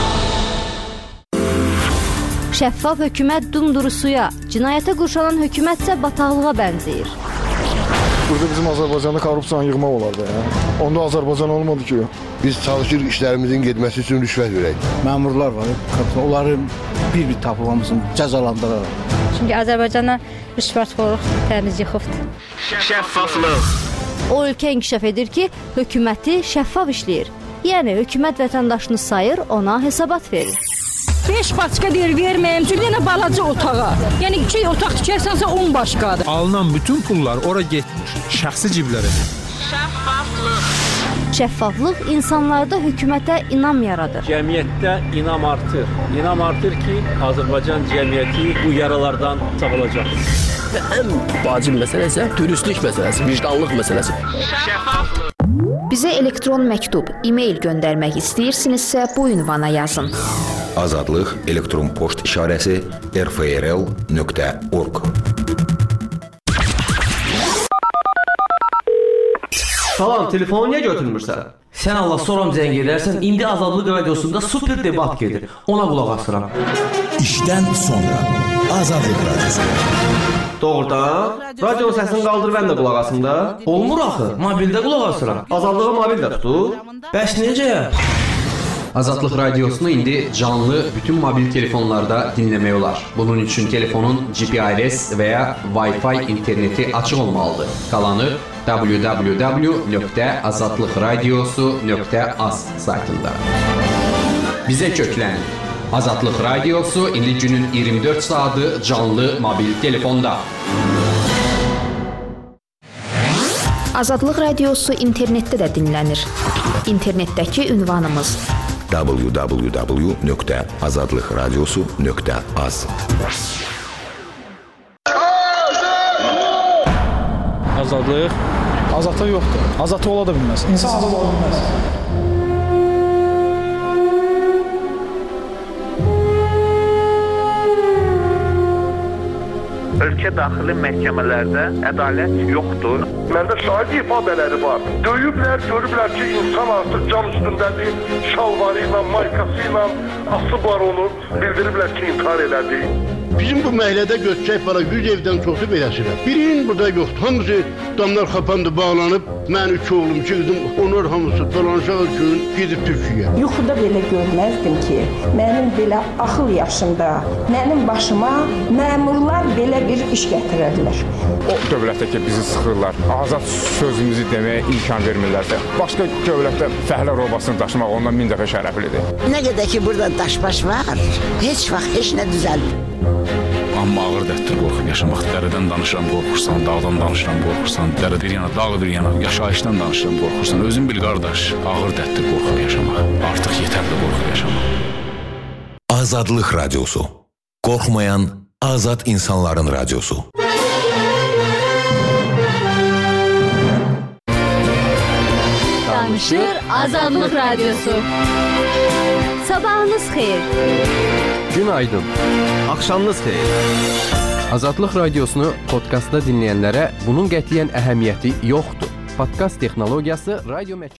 Şəffaf hökumət dumduru suya, cinayətə qurşanan hökumətsə bataqlığa bənzəyir. Burada bizim Azərbaycanda korrupsiyanı yığmaq olar da ya. Onda Azərbaycan olmadı ki. Biz çalışır işlərimizin getməsi üçün rüşvət verək. Məmurlar var, onları bir-bir tapılmasın, cəzalandıraraq. Çünki Azərbaycana rüşvətxorluq təmiz yıxıbdır. Şəffaflıq. O ölkə inkişaf edir ki, hökuməti şəffaf işləyir. Yəni hökumət vətəndaşını sayır, ona hesabat verir. beş başqa deyir verməyəm, çünki yenə balaca otağa. Yəni iki otaq tikərsənsə on başqadır. Alınan bütün pullar ora getmir, şəxsi ciblərə. Şəffaflıq. Şəffaflıq insanlarda hökumətə inam yaradır. Cəmiyyətdə inam artır. İnam artır ki, Azərbaycan cəmiyyəti bu yaralardan sağalacaq. Və ən vacib məsələ isə dürüstlük məsələsi, vicdanlıq məsələsi. Şəffaflıq. Bizə elektron məktub, e-mail göndərmək istəyirsinizsə bu ünvana yazın. Azadlıq elektron poçt işarəsi r f r l nöqtə org. Salam, telefonu niyə götürmürsən? Sən Allah soram zəng edərsən, indi Azadlıq Radiosunda super debat gedir. Ona qulaq asıram. İşdən sonra Azadlıq Radiosu. Doğrudan? Radionun səsini qaldır, mən də qulaq asım da. Olmur axı, mobildə qulaq asıram. Azadlığı mobildə tutur. Bəs necə? Azadlıq Radiosunu indi canlı bütün mobil telefonlarda dinləmək olar. Bunun üçün telefonun G P R S və ya Wi-Fi interneti açıq olmalıdır. Qalanı w w w nöqtə azadlıq radiosu nöqtə az saytında. Bizə köklən. Azadlıq Radiosu indi günün iyirmi dörd saatı canlı mobil telefonda. Azadlıq Radiosu internetdə də dinlənir. İnternetdəki ünvanımız w w w nöqtə azadlıqradiosu nöqtə az. Azadlıq azadlıq yoxdur. Azadlıq ola da bilməz. İnsan azad ola bilməz. Ölkə daxili məhkəmələrdə ədalət yoxdur. Məndə şahid ifadələri var. Döyüblər, görüblər ki, insan artıq cam üstündədir, şalvarı ilə, maykası ilə asıb var onu, bildiriblər ki, intihar elədi. Bizim bu məhəllədə göçək var, yüz evdən çoxu beləsirəm. Birinin burada yoxdur. Hamısı damlar xapandı, bağlanıb. Mən üç oğlum, iki qızım, onlar hamısı dolanışaq üçün gedib Türkiyəyə. Yuxuda belə görməzdim ki, mənim belə axıl yaşımda, mənim başıma məmurlar belə bir iş gətirərlər. O dövlətdə ki, bizi sıxırlar, azad sözümüzü deməyə imkan vermirlərsə, başqa dövlətdə fəhlə robasını daşımaq ondan min dəfə şərəflidir. Nə qədər ki, burada daşbaş var, heç vaxt heç nə düzəlmir. Amma ağır dərddir qorxub yaşamaq. Dərədən danışıram, qorxursan, dağdan danışıram, qorxursan, dərə bir yana, dağ bir yana, yaşayışdan danışıram, qorxursan. Özün bil qardaş, ağır dərddir qorxub yaşamaq. Artıq yetərli qorxub yaşamaq. Azadlıq radiosu. Qorxmayan azad insanların radiosu. Danışır Azadlıq radiosu. Sabahınız xeyir. Günaydın. Axşamınız xeyir. Azadlıq radiosunu podkastda dinləyənlərə bunun qətiyyən əhəmiyyəti yoxdur. Podkast texnologiyası radio